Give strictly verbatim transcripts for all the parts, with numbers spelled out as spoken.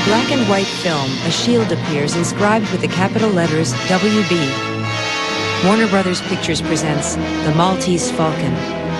a black and white film, a shield appears inscribed with the capital letters W B. Warner Brothers Pictures presents The Maltese Falcon.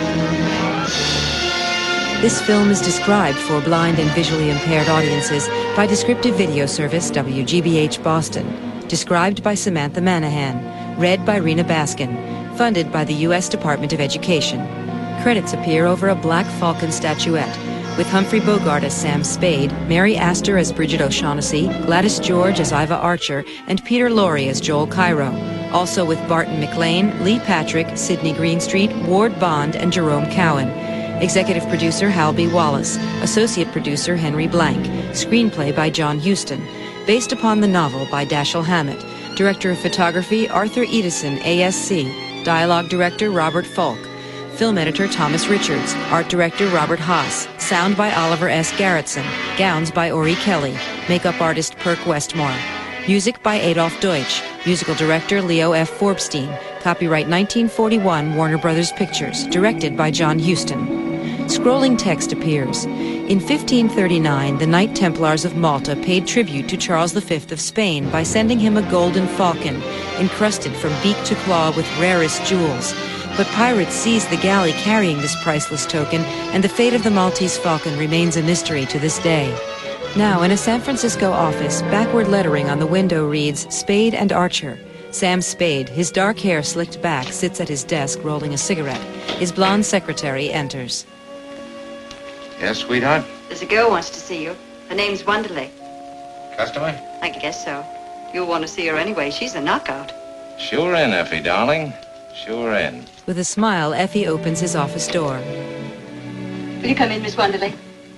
This film is described for blind and visually impaired audiences by descriptive video service W G B H Boston. Described by Samantha Manahan. Read by Rena Baskin. Funded by the U S Department of Education. Credits appear over a black falcon statuette, with Humphrey Bogart as Sam Spade, Mary Astor as Bridget O'Shaughnessy, Gladys George as Iva Archer, and Peter Lorre as Joel Cairo. Also with Barton McLean, Lee Patrick, Sidney Greenstreet, Ward Bond, and Jerome Cowan. Executive producer Hal B. Wallace. Associate producer Henry Blank. Screenplay by John Huston. Based upon the novel by Dashiell Hammett. Director of Photography Arthur Edison, A S C. Dialogue Director Robert Falk. Film Editor Thomas Richards. Art Director Robert Haas. Sound by Oliver S. Garretson. Gowns by Ori Kelly. Makeup Artist Perk Westmore. Music by Adolf Deutsch. Musical Director Leo F. Forbstein. Copyright nineteen forty-one Warner Brothers Pictures. Directed by John Huston. Scrolling text appears. In fifteen thirty-nine, the Knight Templars of Malta paid tribute to Charles the Fifth of Spain by sending him a golden falcon, encrusted from beak to claw with rarest jewels. But pirates seized the galley carrying this priceless token, and the fate of the Maltese Falcon remains a mystery to this day. Now, in a San Francisco office, backward lettering on the window reads, Spade and Archer. Sam Spade, his dark hair slicked back, sits at his desk rolling a cigarette. His blonde secretary enters. Yes, sweetheart? There's a girl wants to see you. Her name's Wonderly. Customer? I guess so. You'll want to see her anyway. She's a knockout. Sure in, Effie, darling. Sure in. With a smile, Effie opens his office door. Will you come in, Miss Wonderly?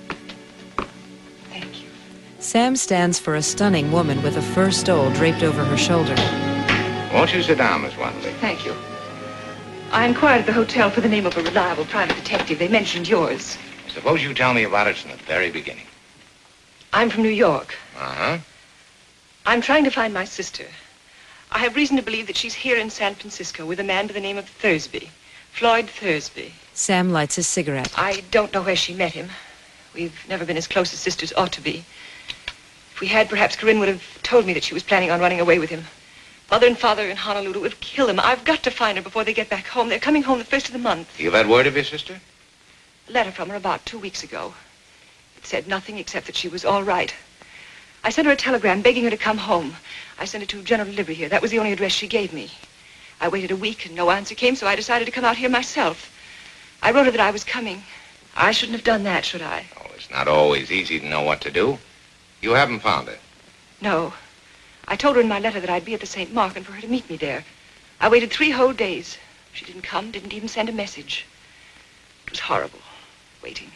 Thank you. Sam stands for a stunning woman with a fur stole draped over her shoulder. Won't you sit down, Miss Wonderly? Thank you. I inquired at the hotel for the name of a reliable private detective. They mentioned yours. Suppose you tell me about it from the very beginning. I'm from New York. Uh-huh. I'm trying to find my sister. I have reason to believe that she's here in San Francisco with a man by the name of Thursby. Floyd Thursby. Sam lights his cigarette. I don't know where she met him. We've never been as close as sisters ought to be. If we had, perhaps Corinne would have told me that she was planning on running away with him. Mother and father in Honolulu would have killed him. I've got to find her before they get back home. They're coming home the first of the month. You've had word of your sister? A letter from her about two weeks ago. It said nothing except that she was all right. I sent her a telegram begging her to come home. I sent it to General Delivery here. That was the only address she gave me. I waited a week and no answer came, so I decided to come out here myself. I wrote her that I was coming. I shouldn't have done that, should I? Oh, it's not always easy to know what to do. You haven't found her? No. I told her in my letter that I'd be at the Saint Mark and for her to meet me there. I waited three whole days. She didn't come, didn't even send a message. It was horrible, waiting.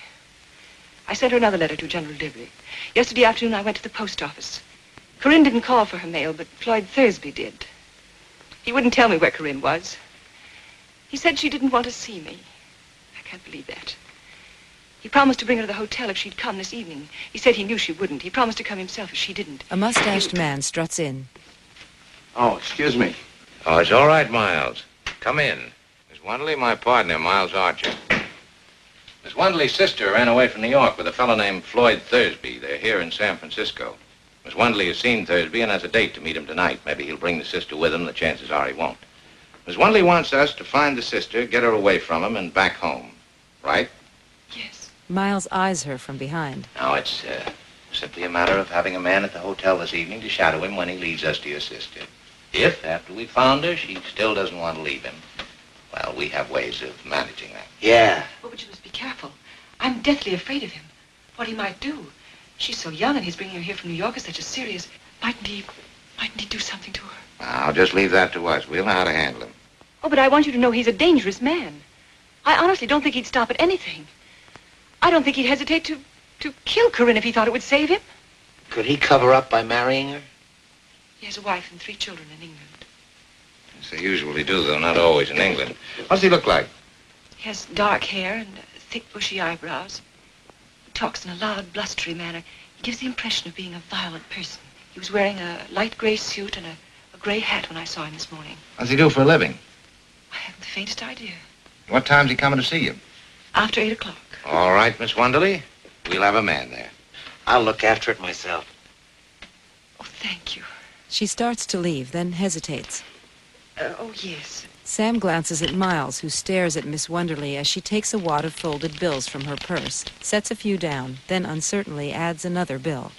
I sent her another letter to General Delivery. Yesterday afternoon, I went to the post office. Corinne didn't call for her mail, but Floyd Thursby did. He wouldn't tell me where Corinne was. He said she didn't want to see me. I can't believe that. He promised to bring her to the hotel if she'd come this evening. He said he knew she wouldn't. He promised to come himself if she didn't. A mustached man struts in. Oh, excuse me. Oh, it's all right, Miles. Come in. Miss Wonderly, my partner, Miles Archer. Miss Wonderly's sister ran away from New York with a fellow named Floyd Thursby. They're here in San Francisco. Miss Wonderly has seen Thursby and has a date to meet him tonight. Maybe he'll bring the sister with him. The chances are he won't. Miss Wonderly wants us to find the sister, get her away from him, and back home. Right? Yes. Miles eyes her from behind. Now, it's uh, simply a matter of having a man at the hotel this evening to shadow him when he leads us to your sister. If, after we found her, she still doesn't want to leave him, well, we have ways of managing that. Yeah. Oh, but you must be careful. I'm deathly afraid of him. What he might do. She's so young, and he's bringing her here from New York is such a serious... Mightn't he... Mightn't he do something to her? I'll just leave that to us. We'll know how to handle him. Oh, but I want you to know he's a dangerous man. I honestly don't think he'd stop at anything. I don't think he'd hesitate to... to kill Corinne if he thought it would save him. Could he cover up by marrying her? He has a wife and three children in England. Yes, they usually do, though not always in England. What's he look like? He has dark hair and uh, thick, bushy eyebrows. He talks in a loud, blustery manner. He gives the impression of being a violent person. He was wearing a light gray suit and a, a gray hat when I saw him this morning. What's he do for a living? I haven't the faintest idea. What time's he coming to see you? After eight o'clock. All right, Miss Wonderly. We'll have a man there. I'll look after it myself. Thank you. She starts to leave, then hesitates. Uh, oh, yes. Sam glances at Miles, who stares at Miss Wonderly as she takes a wad of folded bills from her purse, sets a few down, then uncertainly adds another bill.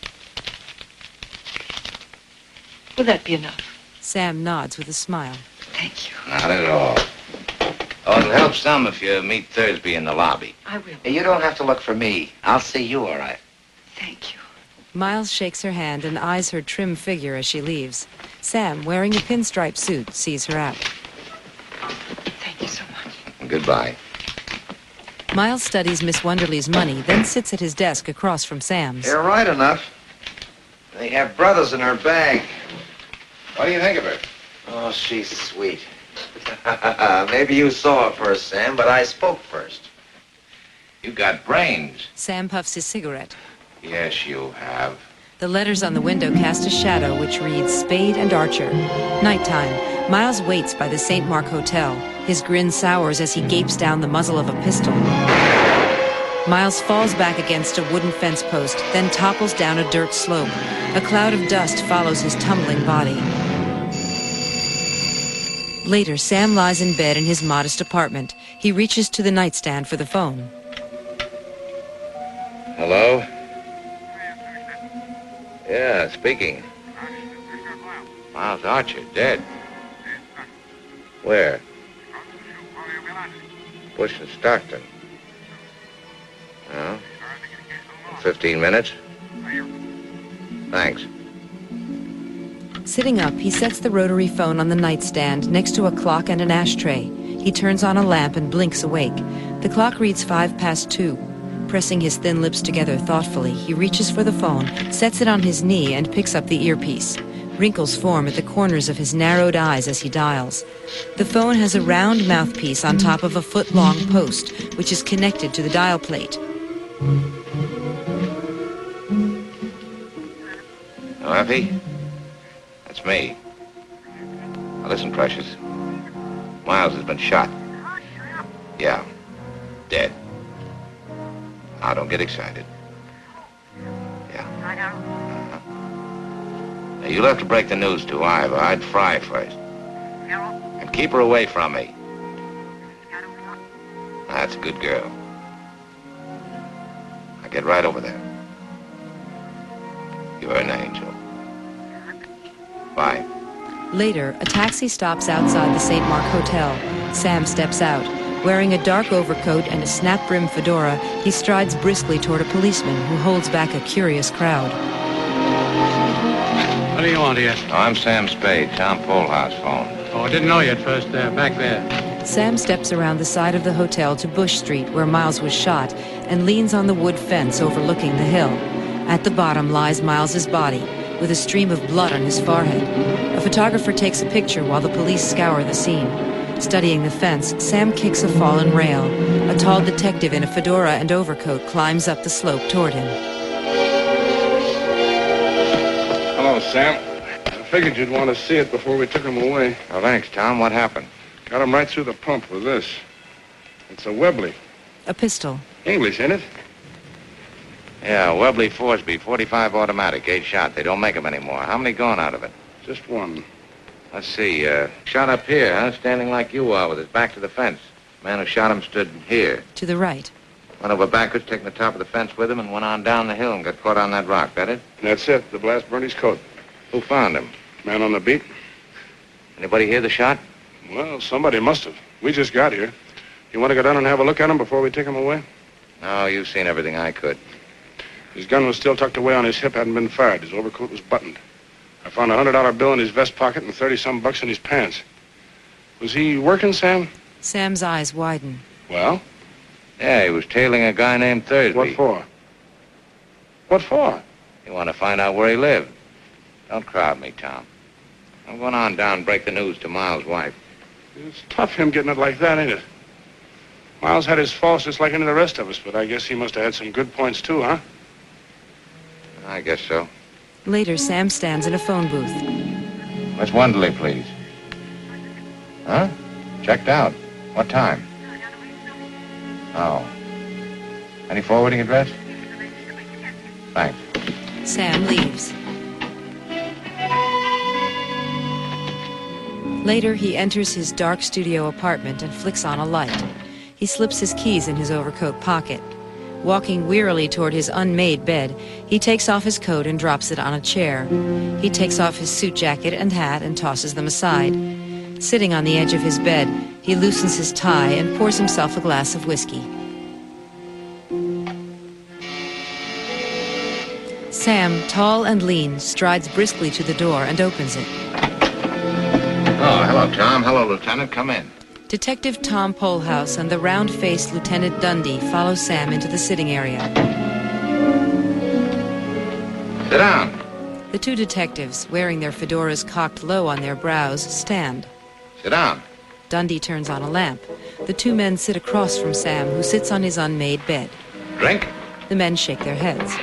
Will that be enough? Sam nods with a smile. Thank you. Not at all. Oh, it'll help some if you meet Thursby in the lobby. I will. Hey, you don't have to look for me. I'll see you all right. Thank you. Miles shakes her hand and eyes her trim figure as she leaves. Sam, wearing a pinstripe suit, sees her out. Thank you so much. Goodbye. Miles studies Miss Wonderly's money, then sits at his desk across from Sam's. You're right enough. They have brothers in her bag. What do you think of her? Oh, she's sweet. Maybe you saw her first, Sam, but I spoke first. You got brains. Sam puffs his cigarette. Yes, you have. The letters on the window cast a shadow which reads Spade and Archer. Nighttime. Miles waits by the Saint Mark Hotel. His grin sours as he gapes down the muzzle of a pistol. Miles falls back against a wooden fence post, then topples down a dirt slope. A cloud of dust follows his tumbling body. Later, Sam lies in bed in his modest apartment. He reaches to the nightstand for the phone. Hello? Yeah, speaking. Miles Archer, dead. Where? Bush and Stockton. Oh? Fifteen minutes? Thanks. Sitting up, he sets the rotary phone on the nightstand next to a clock and an ashtray. He turns on a lamp and blinks awake. The clock reads five past two. Pressing his thin lips together thoughtfully, he reaches for the phone, sets it on his knee, and picks up the earpiece. Wrinkles form at the corners of his narrowed eyes as he dials. The phone has a round mouthpiece on top of a foot-long post, which is connected to the dial plate. Oh, Effie? That's me. Now listen, Precious. Miles has been shot. Yeah. Dead. Now, don't get excited. Yeah. Uh-huh. Now, you'll have to break the news to Ivor. I'd fry first. And keep her away from me. That's a good girl. I'll get right over there. You're an angel. Bye. Later, a taxi stops outside the Saint Mark Hotel. Sam steps out. Wearing a dark overcoat and a snap-brim fedora, he strides briskly toward a policeman who holds back a curious crowd. What do you want here? Oh, I'm Sam Spade, Tom Polhouse phone. Oh, I didn't know you at first. There, back there. Sam steps around the side of the hotel to Bush Street, where Miles was shot, and leans on the wood fence overlooking the hill. At the bottom lies Miles's body, with a stream of blood on his forehead. A photographer takes a picture while the police scour the scene. Studying the fence, Sam kicks a fallen rail. A tall detective in a fedora and overcoat climbs up the slope toward him. Hello, Sam. I figured you'd want to see it before we took him away. Oh, thanks, Tom. What happened? Got him right through the pump with this. It's a Webley. A pistol. English, ain't it? Yeah, Webley Forsby, forty-five automatic, eight shot. They don't make them anymore. How many gone out of it? Just one. Let's see, uh, shot up here, huh? Standing like you are with his back to the fence. The man who shot him stood here. To the right. Went over backwards, taking the top of the fence with him, and went on down the hill and got caught on that rock. That it? That's it. The blast burned his coat. Who found him? Man on the beat? Anybody hear the shot? Well, somebody must have. We just got here. You want to go down and have a look at him before we take him away? No, you've seen everything I could. His gun was still tucked away on his hip, hadn't been fired. His overcoat was buttoned. I found a hundred dollar bill in his vest pocket and thirty-some bucks in his pants. Was he working, Sam? Sam's eyes widen. Well? Yeah, he was tailing a guy named Thursby. What for? What for? You want to find out where he lived? Don't crowd me, Tom. I'm going on down and break the news to Miles' wife. It's tough him getting it like that, ain't it? Miles had his faults just like any of the rest of us, but I guess he must have had some good points too, huh? I guess so. Later, Sam stands in a phone booth. Miss Wonderly, please. Huh? Checked out. What time? Oh. Any forwarding address? Thanks. Sam leaves. Later, he enters his dark studio apartment and flicks on a light. He slips his keys in his overcoat pocket. Walking wearily toward his unmade bed, he takes off his coat and drops it on a chair. He takes off his suit jacket and hat and tosses them aside. Sitting on the edge of his bed, he loosens his tie and pours himself a glass of whiskey. Sam, tall and lean, strides briskly to the door and opens it. Oh, hello, Tom. Hello, Lieutenant. Come in. Detective Tom Polhouse and the round-faced Lieutenant Dundee follow Sam into the sitting area. Sit down. The two detectives, wearing their fedoras cocked low on their brows, stand. Sit down. Dundee turns on a lamp. The two men sit across from Sam, who sits on his unmade bed. Drink? The men shake their heads.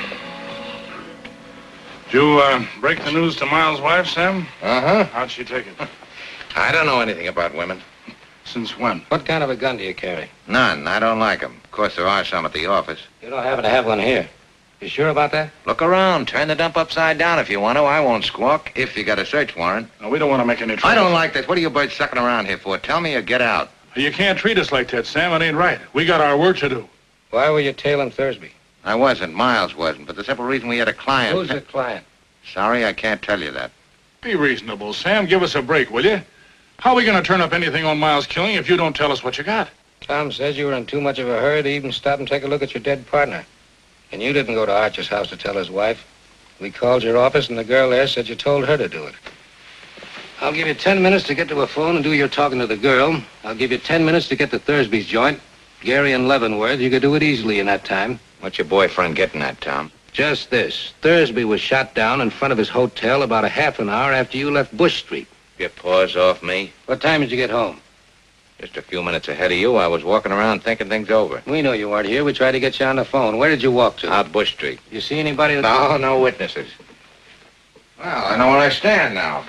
Did you uh, break the news to Miles' wife, Sam? Uh-huh. How'd she take it? I don't know anything about women. Since when? What kind of a gun do you carry? None. I don't like them. Of course, there are some at the office. You don't happen to have one here. You sure about that? Look around. Turn the dump upside down if you want to. I won't squawk if you got a search warrant. No, we don't want to make any trouble. I don't like this. What are you birds sucking around here for? Tell me or get out. You can't treat us like that, Sam. It ain't right. We got our work to do. Why were you tailing Thursby? I wasn't. Miles wasn't. But the simple reason we had a client. Who's the client? Sorry, I can't tell you that. Be reasonable, Sam. Give us a break, will you? How are we going to turn up anything on Miles' killing if you don't tell us what you got? Tom says you were in too much of a hurry to even stop and take a look at your dead partner. And you didn't go to Archer's house to tell his wife. We called your office, and the girl there said you told her to do it. I'll give you ten minutes to get to a phone and do your talking to the girl. I'll give you ten minutes to get to Thursby's joint. Gary and Leavenworth, you could do it easily in that time. What's your boyfriend getting at, Tom? Just this. Thursby was shot down in front of his hotel about a half an hour after you left Bush Street. Get paws off me. What time did you get home? Just a few minutes ahead of you. I was walking around thinking things over. We know you weren't here. We tried to get you on the phone. Where did you walk to? Out Bush Street. You see anybody? That... No, no witnesses. Well, I know where I stand now.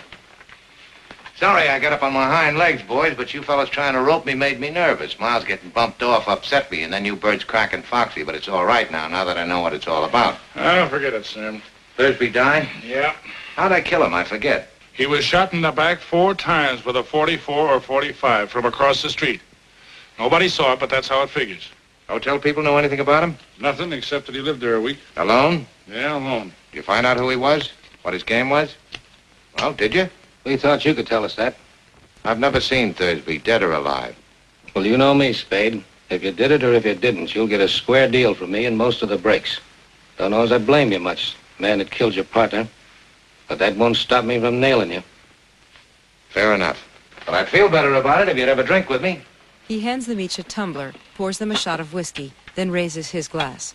Sorry I got up on my hind legs, boys, but you fellas trying to rope me made me nervous. Miles getting bumped off upset me, and then you birds cracking Foxy, but it's all right now, now that I know what it's all about. Oh, forget it, Sam. Thursby died? Yeah. How'd I kill him? I forget. He was shot in the back four times with a forty-four or forty-five from across the street. Nobody saw it, but that's how it figures. Hotel people know anything about him? Nothing except that he lived there a week. Alone? Yeah, alone. Did you find out who he was? What his game was? Well, did you? We thought you could tell us that. I've never seen Thursby, dead or alive. Well, you know me, Spade. If you did it or if you didn't, you'll get a square deal from me and most of the breaks. Don't know as I blame you much, man that killed your partner. But that won't stop me from nailing you. Fair enough. But I'd feel better about it if you'd have a drink with me. He hands them each a tumbler, pours them a shot of whiskey, then raises his glass.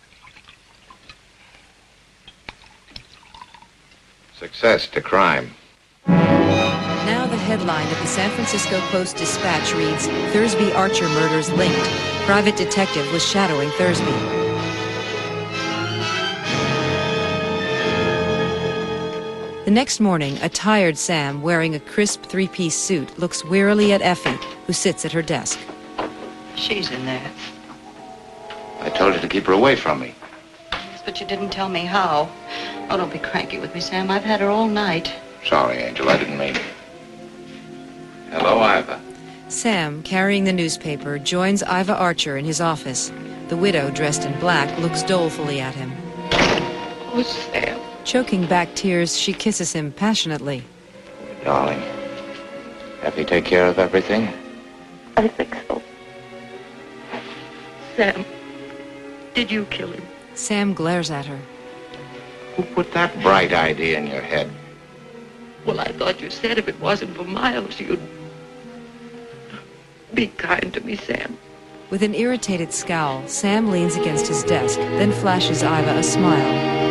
Success to crime. Now the headline of the San Francisco Post-Dispatch reads, Thursby Archer murders linked. Private detective was shadowing Thursby. The next morning, a tired Sam, wearing a crisp three-piece suit, looks wearily at Effie, who sits at her desk. She's in there. I told you to keep her away from me. Yes, but you didn't tell me how. Oh, don't be cranky with me, Sam. I've had her all night. Sorry, Angel. I didn't mean it. Hello, Iva. Sam, carrying the newspaper, joins Iva Archer in his office. The widow, dressed in black, looks dolefully at him. Oh, Sam. Choking back tears, she kisses him passionately. Darling, Effie take care of everything? I think so. Sam, did you kill him? Sam glares at her. Who put that bright idea in your head? Well, I thought you said if it wasn't for Miles, you'd... Be kind to me, Sam. With an irritated scowl, Sam leans against his desk, then flashes Iva a smile.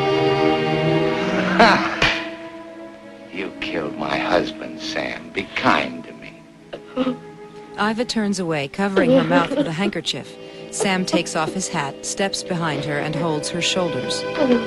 Ha! You killed my husband, Sam. Be kind to me. Iva turns away, covering her mouth with a handkerchief. Sam takes off his hat, steps behind her, and holds her shoulders.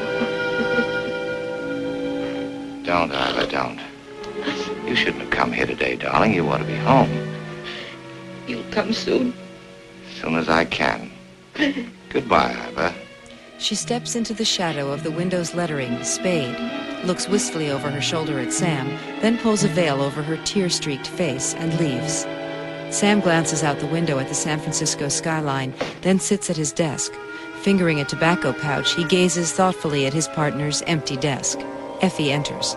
Don't, Iva, don't. You shouldn't have come here today, darling. You ought to be home. You'll come soon? As soon as I can. Goodbye, Iva. She steps into the shadow of the window's lettering, Spade. looks wistfully over her shoulder at Sam, then pulls a veil over her tear-streaked face and leaves. Sam glances out the window at the San Francisco skyline, then sits at his desk. Fingering a tobacco pouch, he gazes thoughtfully at his partner's empty desk. Effie enters.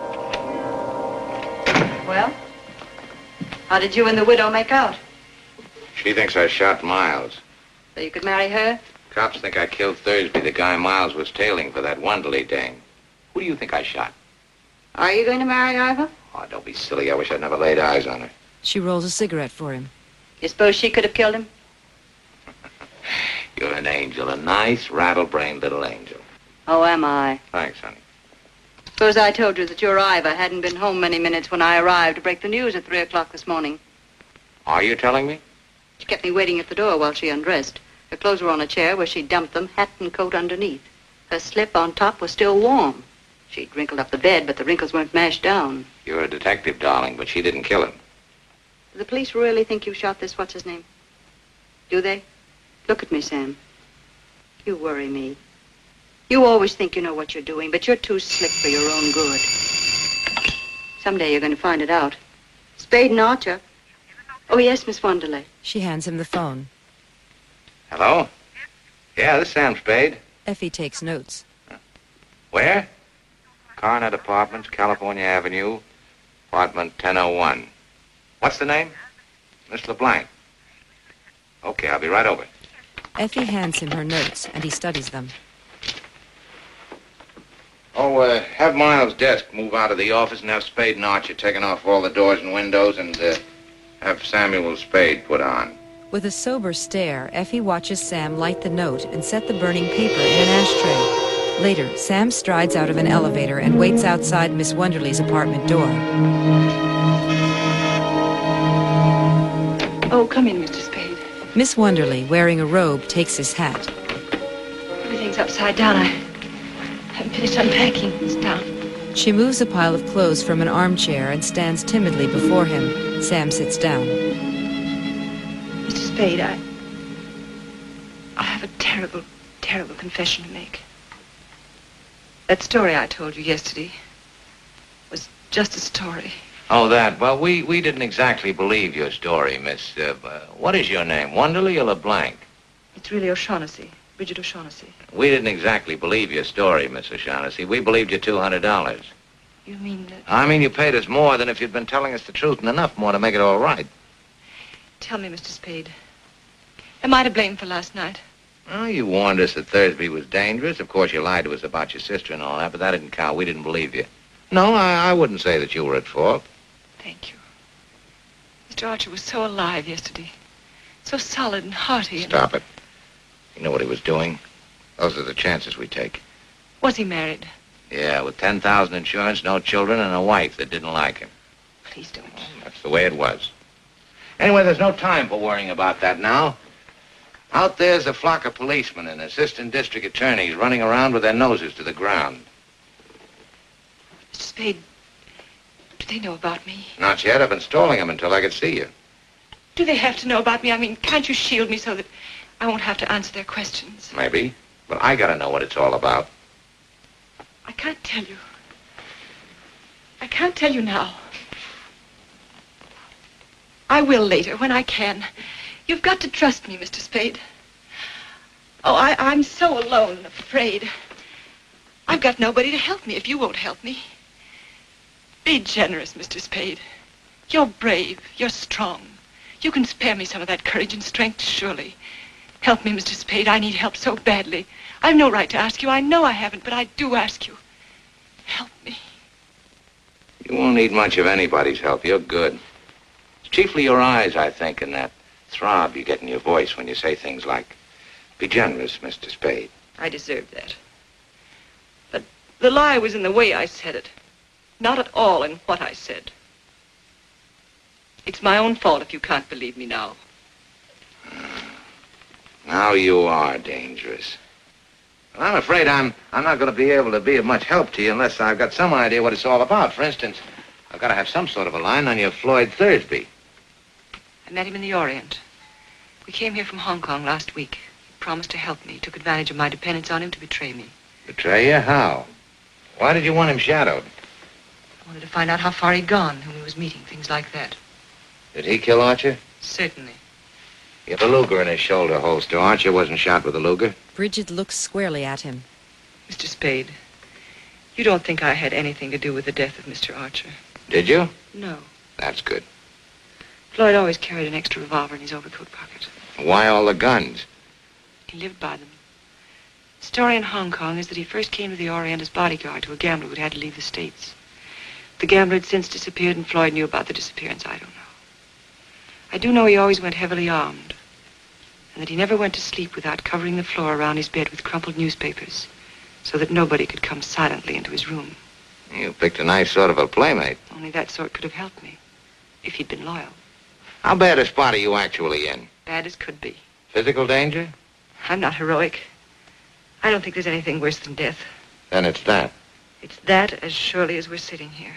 Well, how did you and the widow make out? She thinks I shot Miles. So you could marry her? Cops think I killed Thursby, the guy Miles was tailing for that Wonderly dame. Who do you think I shot? Are you going to marry Ivor? Oh, don't be silly. I wish I'd never laid eyes on her. She rolls a cigarette for him. You suppose she could have killed him? You're an angel, a nice, rattle-brained little angel. Oh, am I? Thanks, honey. Suppose I told you that your Ivor hadn't been home many minutes when I arrived to break the news at three o'clock this morning. Are you telling me? She kept me waiting at the door while she undressed. Her clothes were on a chair where she dumped them, hat and coat underneath. Her slip on top was still warm. She'd wrinkled up the bed, but the wrinkles weren't mashed down. You're a detective, darling, but she didn't kill him. Do the police really think you shot this what's-his-name? Do they? Look at me, Sam. You worry me. You always think you know what you're doing, but you're too slick for your own good. Someday you're going to find it out. Spade and Archer. Oh, yes, Miss Wonderly. She hands him the phone. Hello? Yeah, this is Sam Spade. Effie takes notes. Where? Carnet Apartments, California Avenue, apartment ten oh one. What's the name? Miss LeBlanc. Okay, I'll be right over. Effie hands him her notes, and he studies them. Oh, uh, have Miles' desk move out of the office and have Spade and Archer taken off all the doors and windows and uh, have Samuel Spade put on. With a sober stare, Effie watches Sam light the note and set the burning paper in an ashtray. Later, Sam strides out of an elevator and waits outside Miss Wonderly's apartment door. Oh, come in, Mister Spade. Miss Wonderly, wearing a robe, takes his hat. Everything's upside down. I haven't finished unpacking. It's down. She moves a pile of clothes from an armchair and stands timidly before him. Sam sits down. Mister Spade, I... I have a terrible, terrible confession to make. That story I told you yesterday was just a story. Oh, that. Well, we, we didn't exactly believe your story, Miss... Uh, uh, what is your name, Wonderly or LeBlanc? It's really O'Shaughnessy, Bridget O'Shaughnessy. We didn't exactly believe your story, Miss O'Shaughnessy. We believed you two hundred dollars. You mean that... I mean, you paid us more than if you'd been telling us the truth and enough more to make it all right. Tell me, Mister Spade, am I to blame for last night? Well, you warned us that Thursby was dangerous. Of course, you lied to us about your sister and all that, but that didn't count. We didn't believe you. No, I, I wouldn't say that you were at fault. Thank you. Mister Archer was so alive yesterday. So solid and hearty. And... Stop it. You know what he was doing? Those are the chances we take. Was he married? Yeah, with ten thousand insurance, no children, and a wife that didn't like him. Please don't. That's the way it was. Anyway, there's no time for worrying about that now. Out there's a flock of policemen and assistant district attorneys running around with their noses to the ground. Mister Spade, do they know about me? Not yet. I've been stalling them until I could see you. Do they have to know about me? I mean, can't you shield me so that I won't have to answer their questions? Maybe. But I gotta know what it's all about. I can't tell you. I can't tell you now. I will later, when I can. You've got to trust me, Mister Spade. Oh, I, I'm so alone and afraid. I've got nobody to help me if you won't help me. Be generous, Mister Spade. You're brave. You're strong. You can spare me some of that courage and strength, surely. Help me, Mister Spade. I need help so badly. I've no right to ask you. I know I haven't, but I do ask you. Help me. You won't need much of anybody's help. You're good. It's chiefly your eyes, I think, and that throb you get in your voice when you say things like, be generous, Mister Spade. I deserve that. But the lie was in the way I said it. Not at all in what I said. It's my own fault if you can't believe me now. Now you are dangerous. Well, I'm afraid I'm, I'm not going to be able to be of much help to you unless I've got some idea what it's all about. For instance, I've got to have some sort of a line on your Floyd Thursby. I met him in the Orient. We came here from Hong Kong last week. He promised to help me. He took advantage of my dependence on him to betray me. Betray you? How? Why did you want him shadowed? I wanted to find out how far he'd gone, whom he was meeting, things like that. Did he kill Archer? Certainly. He had a Luger in his shoulder holster. Archer wasn't shot with a Luger. Bridget looks squarely at him. Mister Spade, you don't think I had anything to do with the death of Mister Archer? Did you? No. That's good. Floyd always carried an extra revolver in his overcoat pocket. Why all the guns? He lived by them. The story in Hong Kong is that he first came to the Orient as bodyguard to a gambler who'd had to leave the States. The gambler had since disappeared, and Floyd knew about the disappearance. I don't know. I do know he always went heavily armed, and that he never went to sleep without covering the floor around his bed with crumpled newspapers, so that nobody could come silently into his room. You picked a nice sort of a playmate. Only that sort could have helped me, if he'd been loyal. How bad a spot are you actually in? Bad as could be. Physical danger? I'm not heroic. I don't think there's anything worse than death. Then it's that. It's that as surely as we're sitting here.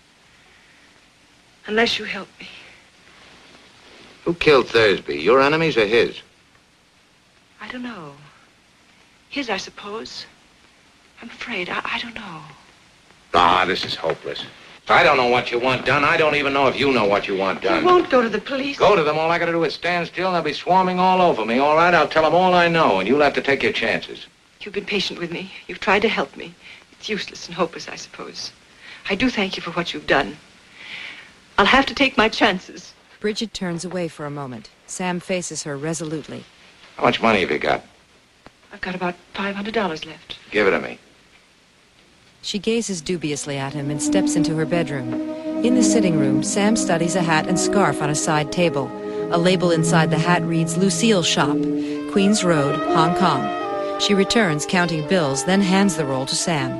Unless you help me. Who killed Thursby? Your enemies or his? I don't know. His, I suppose. I'm afraid. I, I don't know. Ah, this is hopeless. I don't know what you want done. I don't even know if you know what you want done. I won't go to the police. Go to them. All I gotta do is stand still and they'll be swarming all over me. All right, I'll tell them all I know, and you'll have to take your chances. You've been patient with me. You've tried to help me. It's useless and hopeless, I suppose. I do thank you for what you've done. I'll have to take my chances. Bridget turns away for a moment. Sam faces her resolutely. How much money have you got? I've got about five hundred dollars left. Give it to me. She gazes dubiously at him and steps into her bedroom. In the sitting room, Sam studies a hat and scarf on a side table. A label inside the hat reads Lucille Shop, Queens Road, Hong Kong. She returns, counting bills, then hands the roll to Sam.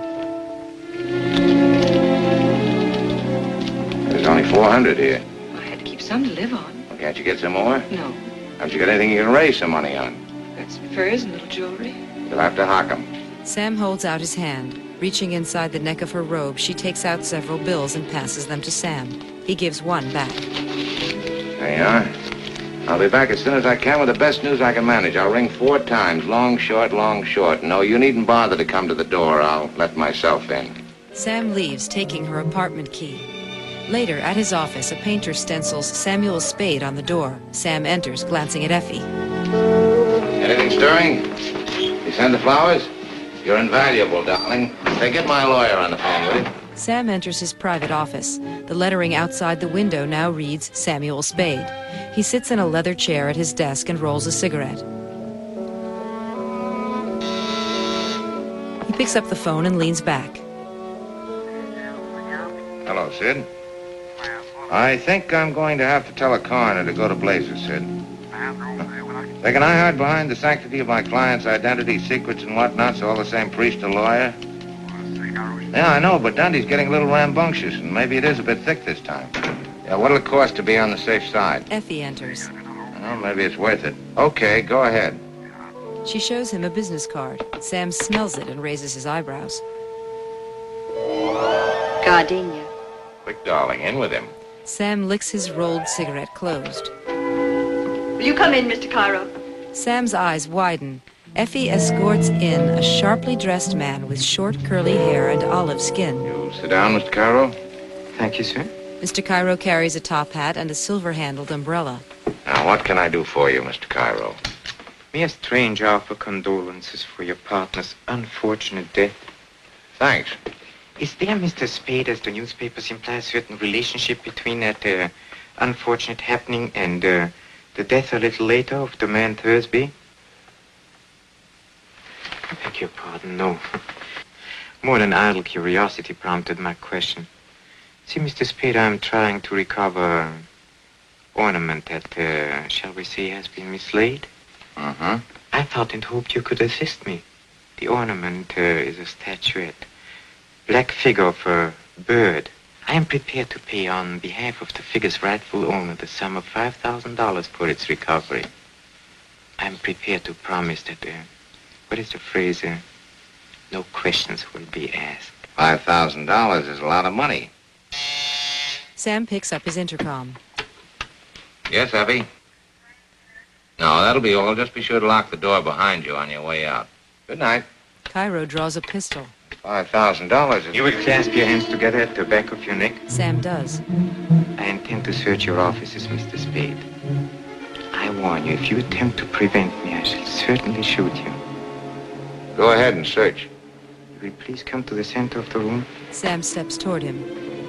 There's only four hundred here. I had to keep some to live on. Well, can't you get some more? No. Haven't you got anything you can raise some money on? Got some furs and little jewelry. You'll have to hock 'em. Sam holds out his hand. Reaching inside the neck of her robe, she takes out several bills and passes them to Sam. He gives one back. There you are. I'll be back as soon as I can with the best news I can manage. I'll ring four times. Long, short, long, short. No, you needn't bother to come to the door. I'll let myself in. Sam leaves, taking her apartment key. Later, at his office, a painter stencils Samuel Spade on the door. Sam enters, glancing at Effie. Anything stirring? You send the flowers? You're invaluable, darling. Say, get my lawyer on the phone, will you? Sam enters his private office. The lettering outside the window now reads Samuel Spade. He sits in a leather chair at his desk and rolls a cigarette. He picks up the phone and leans back. Hello, Sid. I think I'm going to have to tell a coroner to go to blazes, Sid. Reckon I hide behind the sanctity of my client's identity, secrets and whatnot, so all the same priest or lawyer? Yeah, I know, but Dundee's getting a little rambunctious, and maybe it is a bit thick this time. Yeah, what'll it cost to be on the safe side? Effie enters. Well, maybe it's worth it. Okay, go ahead. She shows him a business card. Sam smells it and raises his eyebrows. Gardenia. Quick, darling, in with him. Sam licks his rolled cigarette closed. Will you come in, Mister Cairo? Sam's eyes widen. Effie escorts in a sharply dressed man with short curly hair and olive skin. You sit down, Mister Cairo. Thank you, sir. Mister Cairo carries a top hat and a silver-handled umbrella. Now, what can I do for you, Mister Cairo? May a strange offer condolences for your partner's unfortunate death. Thanks. Is there, Mister Spade, as the newspapers imply, a certain relationship between that uh, unfortunate happening and uh, the death a little later of the man Thursby? I beg your pardon, no. More than idle curiosity prompted my question. See, Mister Spade, I'm trying to recover ornament that, uh, shall we say, has been mislaid. Uh-huh. I thought and hoped you could assist me. The ornament uh, is a statuette. Black figure of a bird. I am prepared to pay on behalf of the figure's rightful owner the sum of five thousand dollars for its recovery. I am prepared to promise that, uh, what is the phrase, uh, no questions will be asked. Five thousand dollars is a lot of money. Sam picks up his intercom. Yes, Effie? No, that'll be all. Just be sure to lock the door behind you on your way out. Good night. Cairo draws a pistol. Five thousand dollars. You will clasp your hands together at the back of your neck. Sam does. I intend to search your offices, Mister Spade. I warn you, if you attempt to prevent me, I shall certainly shoot you. Go ahead and search. Will you please come to the center of the room? Sam steps toward him.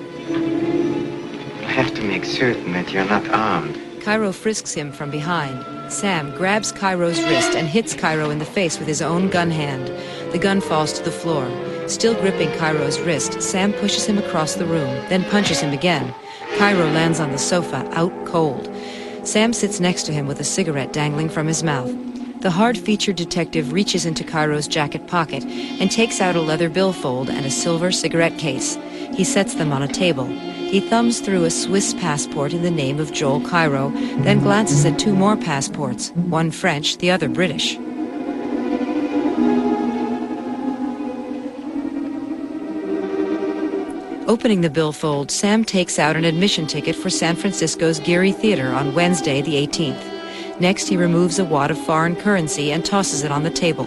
I have to make certain that you're not armed. Cairo frisks him from behind. Sam grabs Cairo's wrist and hits Cairo in the face with his own gun hand. The gun falls to the floor. Still gripping Cairo's wrist, Sam pushes him across the room, then punches him again. Cairo lands on the sofa, out cold. Sam sits next to him with a cigarette dangling from his mouth. The hard-featured detective reaches into Cairo's jacket pocket and takes out a leather billfold and a silver cigarette case. He sets them on a table. He thumbs through a Swiss passport in the name of Joel Cairo, then glances at two more passports, one French, the other British. Opening the billfold, Sam takes out an admission ticket for San Francisco's Geary Theater on Wednesday, the eighteenth. Next, he removes a wad of foreign currency and tosses it on the table.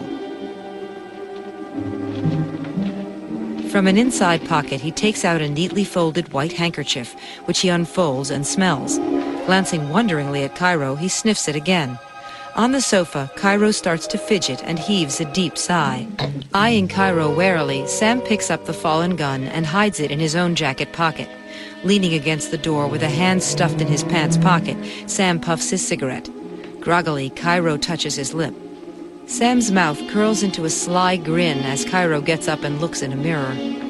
From an inside pocket, he takes out a neatly folded white handkerchief, which he unfolds and smells. Glancing wonderingly at Cairo, he sniffs it again. On the sofa, Cairo starts to fidget and heaves a deep sigh. Eyeing Cairo warily, Sam picks up the fallen gun and hides it in his own jacket pocket. Leaning against the door with a hand stuffed in his pants pocket, Sam puffs his cigarette. Groggily, Cairo touches his lip. Sam's mouth curls into a sly grin as Cairo gets up and looks in a mirror.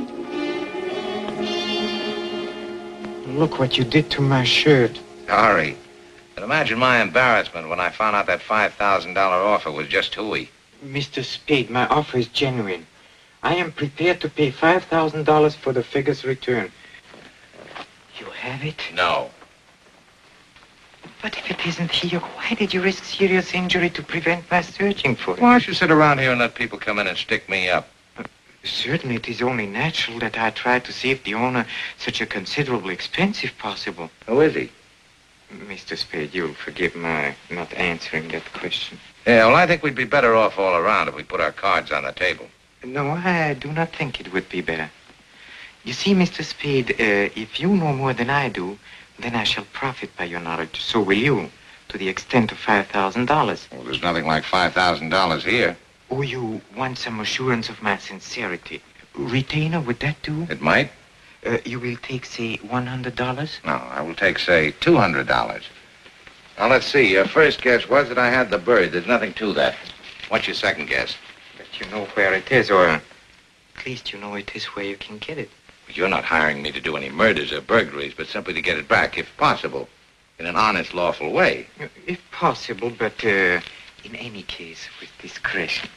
Look what you did to my shirt. Sorry. But imagine my embarrassment when I found out that five thousand dollars offer was just hooey. Mister Spade, my offer is genuine. I am prepared to pay five thousand dollars for the figure's return. You have it? No. But if it isn't here, why did you risk serious injury to prevent my searching for it? Why don't you sit around here and let people come in and stick me up? Uh, certainly, it is only natural that I try to save the owner such a considerable expense if possible. Who is he? Mister Spade, you'll forgive my not answering that question. Yeah, well, I think we'd be better off all around if we put our cards on the table. No, I do not think it would be better. You see, Mister Spade, uh, if you know more than I do, then I shall profit by your knowledge. So will you, to the extent of five thousand dollars. Well, there's nothing like five thousand dollars here. Oh, you want some assurance of my sincerity. Retainer, would that do? It might. Uh, you will take, say, one hundred dollars? No, I will take, say, two hundred dollars. Now, let's see. Your first guess was that I had the bird. There's nothing to that. What's your second guess? That you know where it is, or at least you know it is where you can get it. You're not hiring me to do any murders or burglaries, but simply to get it back, if possible, in an honest, lawful way. If possible, but uh, in any case, with discretion.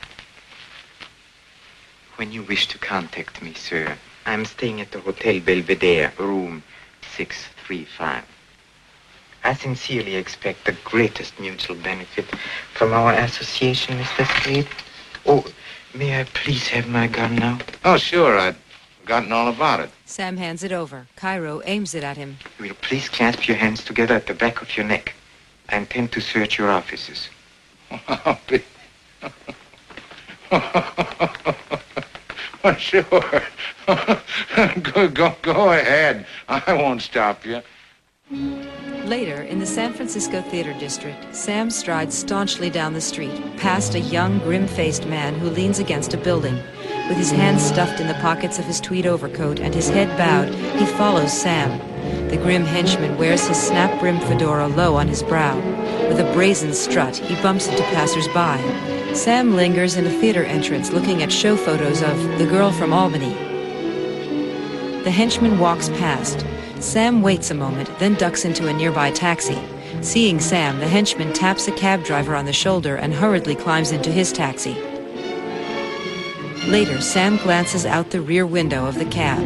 When you wish to contact me, sir, I'm staying at the Hotel Belvedere, room six three five. I sincerely expect the greatest mutual benefit from our association, Mister Spade. Oh, may I please have my gun now? Oh, sure. I'd forgotten all about it. Sam hands it over. Cairo aims it at him. You will please clasp your hands together at the back of your neck. I intend to search your offices. Oh, sure. go, go, go ahead. I won't stop you. Later, in the San Francisco Theater District, Sam strides staunchly down the street, past a young, grim-faced man who leans against a building. With his hands stuffed in the pockets of his tweed overcoat and his head bowed, he follows Sam. The grim henchman wears his snap-brimmed fedora low on his brow. With a brazen strut, he bumps into passers-by. Sam lingers in a theater entrance looking at show photos of The Girl from Albany. The henchman walks past. Sam waits a moment, then ducks into a nearby taxi. Seeing Sam, the henchman taps a cab driver on the shoulder and hurriedly climbs into his taxi. Later, Sam glances out the rear window of the cab.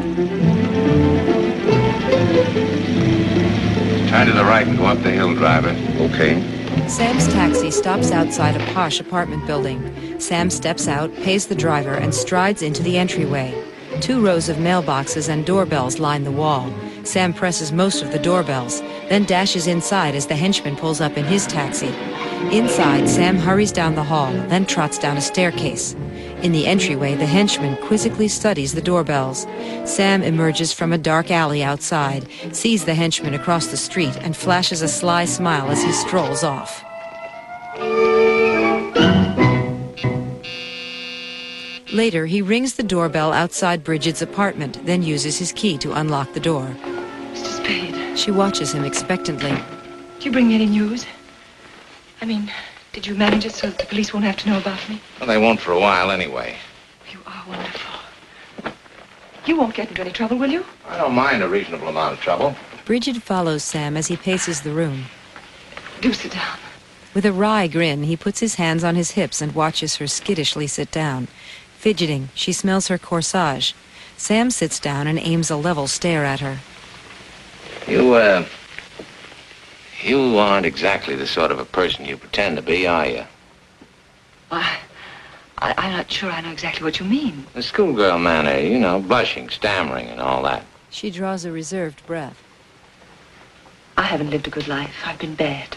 Turn to the right and go up the hill, driver. Okay. Sam's taxi stops outside a posh apartment building. Sam steps out, pays the driver, and strides into the entryway. Two rows of mailboxes and doorbells line the wall. Sam presses most of the doorbells, then dashes inside as the henchman pulls up in his taxi. Inside, Sam hurries down the hall, then trots down a staircase. In the entryway, the henchman quizzically studies the doorbells. Sam emerges from a dark alley outside, sees the henchman across the street, and flashes a sly smile as he strolls off. Later, he rings the doorbell outside Bridget's apartment, then uses his key to unlock the door. Mister Spade. She watches him expectantly. Did you bring me any news? I mean, did you manage it so that the police won't have to know about me? Well, they won't for a while anyway. You are wonderful. You won't get into any trouble, will you? I don't mind a reasonable amount of trouble. Bridget follows Sam as he paces the room. Do sit down. With a wry grin, he puts his hands on his hips and watches her skittishly sit down. Fidgeting, she smells her corsage. Sam sits down and aims a level stare at her. You, uh... You aren't exactly the sort of a person you pretend to be, are you? I, I, I'm not sure I know exactly what you mean. The schoolgirl manner, you know, blushing, stammering, and all that. She draws a reserved breath. I haven't lived a good life. I've been bad.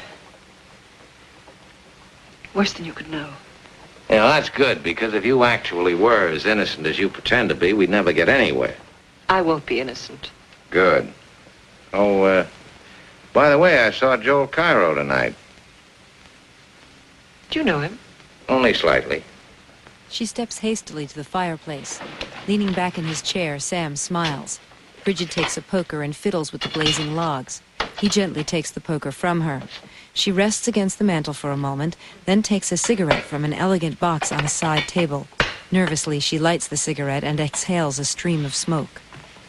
Worse than you could know. You know, that's good, because if you actually were as innocent as you pretend to be, we'd never get anywhere. I won't be innocent. Good. Oh, uh, by the way, I saw Joel Cairo tonight. Do you know him? Only slightly. She steps hastily to the fireplace. Leaning back in his chair, Sam smiles. Bridget takes a poker and fiddles with the blazing logs. He gently takes the poker from her. She rests against the mantel for a moment, then takes a cigarette from an elegant box on a side table. Nervously, she lights the cigarette and exhales a stream of smoke.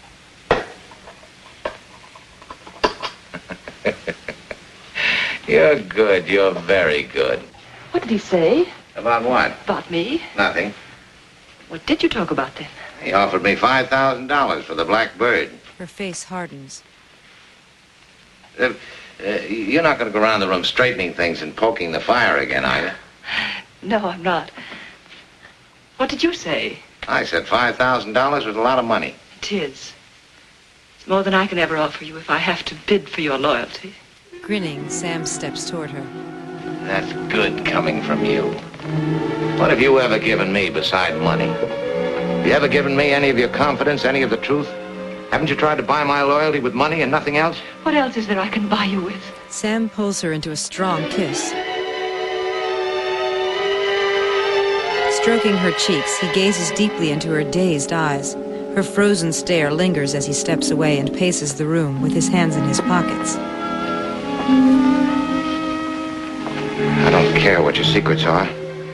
You're good. You're very good. What did he say? About what? About me? Nothing. What did you talk about then? He offered me five thousand dollars for the Black Bird. Her face hardens. Uh, uh, you're not going to go around the room straightening things and poking the fire again, are you? No, I'm not. What did you say? I said five thousand dollars was a lot of money. It is. It's more than I can ever offer you if I have to bid for your loyalty. Grinning, Sam steps toward her. That's good coming from you. What have you ever given me beside money? Have you ever given me any of your confidence, any of the truth? Haven't you tried to buy my loyalty with money and nothing else? What else is there I can buy you with? Sam pulls her into a strong kiss. Stroking her cheeks, he gazes deeply into her dazed eyes. Her frozen stare lingers as he steps away and paces the room with his hands in his pockets. I don't care what your secrets are.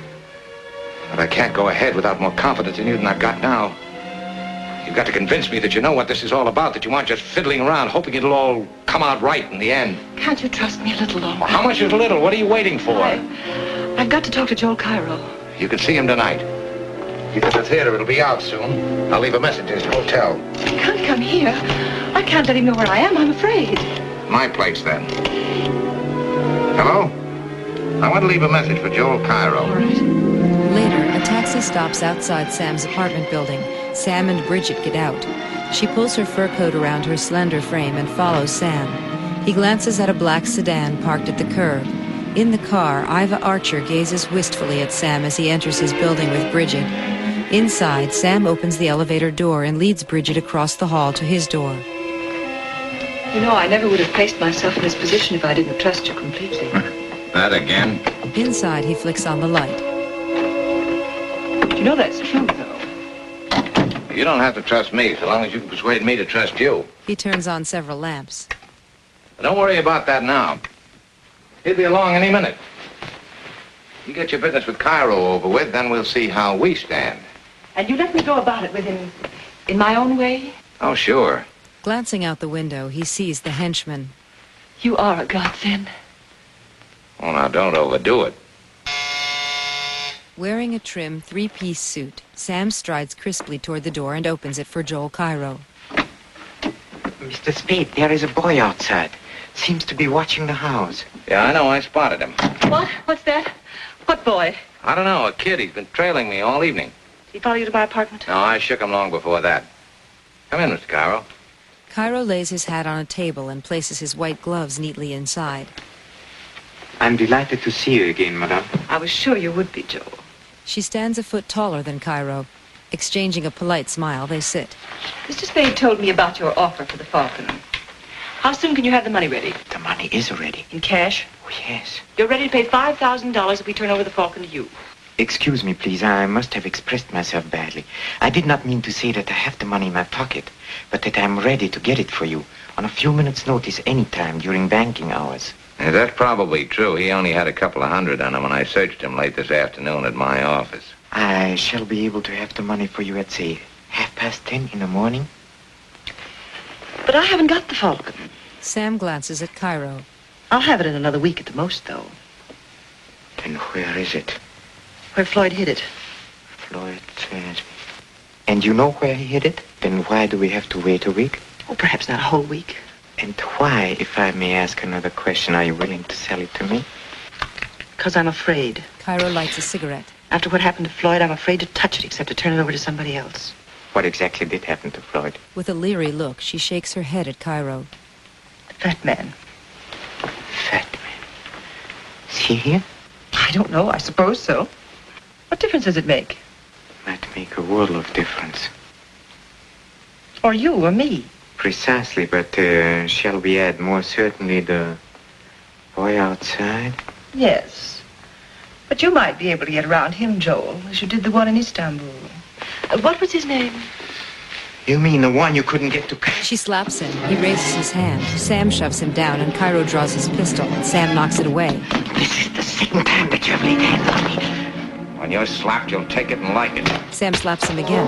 But I can't go ahead without more confidence in you than I've got now. You've got to convince me that you know what this is all about, that you aren't just fiddling around, hoping it'll all come out right in the end. Can't you trust me a little longer? Well, how much is little? What are you waiting for? I, I've got to talk to Joel Cairo. You can see him tonight. He's at the theater. It'll be out soon. I'll leave a message at his hotel. He can't come here. I can't let him know where I am. I'm afraid. My place, then. Hello? I want to leave a message for Joel Cairo. All right. Later, a taxi stops outside Sam's apartment building. Sam and Bridget get out. She pulls her fur coat around her slender frame and follows Sam. He glances at a black sedan parked at the curb. In the car, Iva Archer gazes wistfully at Sam as he enters his building with Bridget. Inside, Sam opens the elevator door and leads Bridget across the hall to his door. You know, I never would have placed myself in this position if I didn't trust you completely. That again? Inside, he flicks on the light. You know that's true, though. You don't have to trust me, so long as you can persuade me to trust you. He turns on several lamps. But don't worry about that now. He'll be along any minute. You get your business with Cairo over with, then we'll see how we stand. And you let me go about it with him in my own way? Oh, sure. Glancing out the window, he sees the henchman. You are a godsend. Oh, now, don't overdo it. Wearing a trim three-piece suit, Sam strides crisply toward the door and opens it for Joel Cairo. Mister Spade, there is a boy outside. Seems to be watching the house. Yeah, I know. I spotted him. What? What's that? What boy? I don't know. A kid. He's been trailing me all evening. Did he follow you to my apartment? No, I shook him long before that. Come in, Mister Cairo. Cairo lays his hat on a table and places his white gloves neatly inside. I'm delighted to see you again, madame. I was sure you would be, Joel. She stands a foot taller than Cairo. Exchanging a polite smile, they sit. Mister Spade told me about your offer for the Falcon. How soon can you have the money ready? The money is ready. In cash? Oh, yes. You're ready to pay five thousand dollars if we turn over the Falcon to you. Excuse me, please. I must have expressed myself badly. I did not mean to say that I have the money in my pocket, but that I'm ready to get it for you on a few minutes' notice any time during banking hours. Yeah, that's probably true. He only had a couple of hundred on him when I searched him late this afternoon at my office. I shall be able to have the money for you at, say, half past ten in the morning. But I haven't got the Falcon. Sam glances at Cairo. I'll have it in another week at the most, though. Then where is it? Where Floyd hid it. Floyd Thursby. And you know where he hid it? Then why do we have to wait a week? Oh, perhaps not a whole week. And why, if I may ask another question, are you willing to sell it to me? Because I'm afraid. Cairo lights a cigarette. After what happened to Floyd, I'm afraid to touch it except to turn it over to somebody else. What exactly did happen to Floyd? With a leery look, she shakes her head at Cairo. The fat man. Fat man. Is he here? I don't know. I suppose so. What difference does it make? Might make a world of difference. Or you or me. Precisely, but uh, shall we add more certainly the boy outside? Yes. But you might be able to get around him, Joel, as you did the one in Istanbul. Uh, what was his name? You mean the one you couldn't get to catch? She slaps him. He raises his hand. Sam shoves him down, and Cairo draws his pistol. Sam knocks it away. This is the second time that you have laid hands on me. When you're slapped, you'll take it and like it. Sam slaps him again.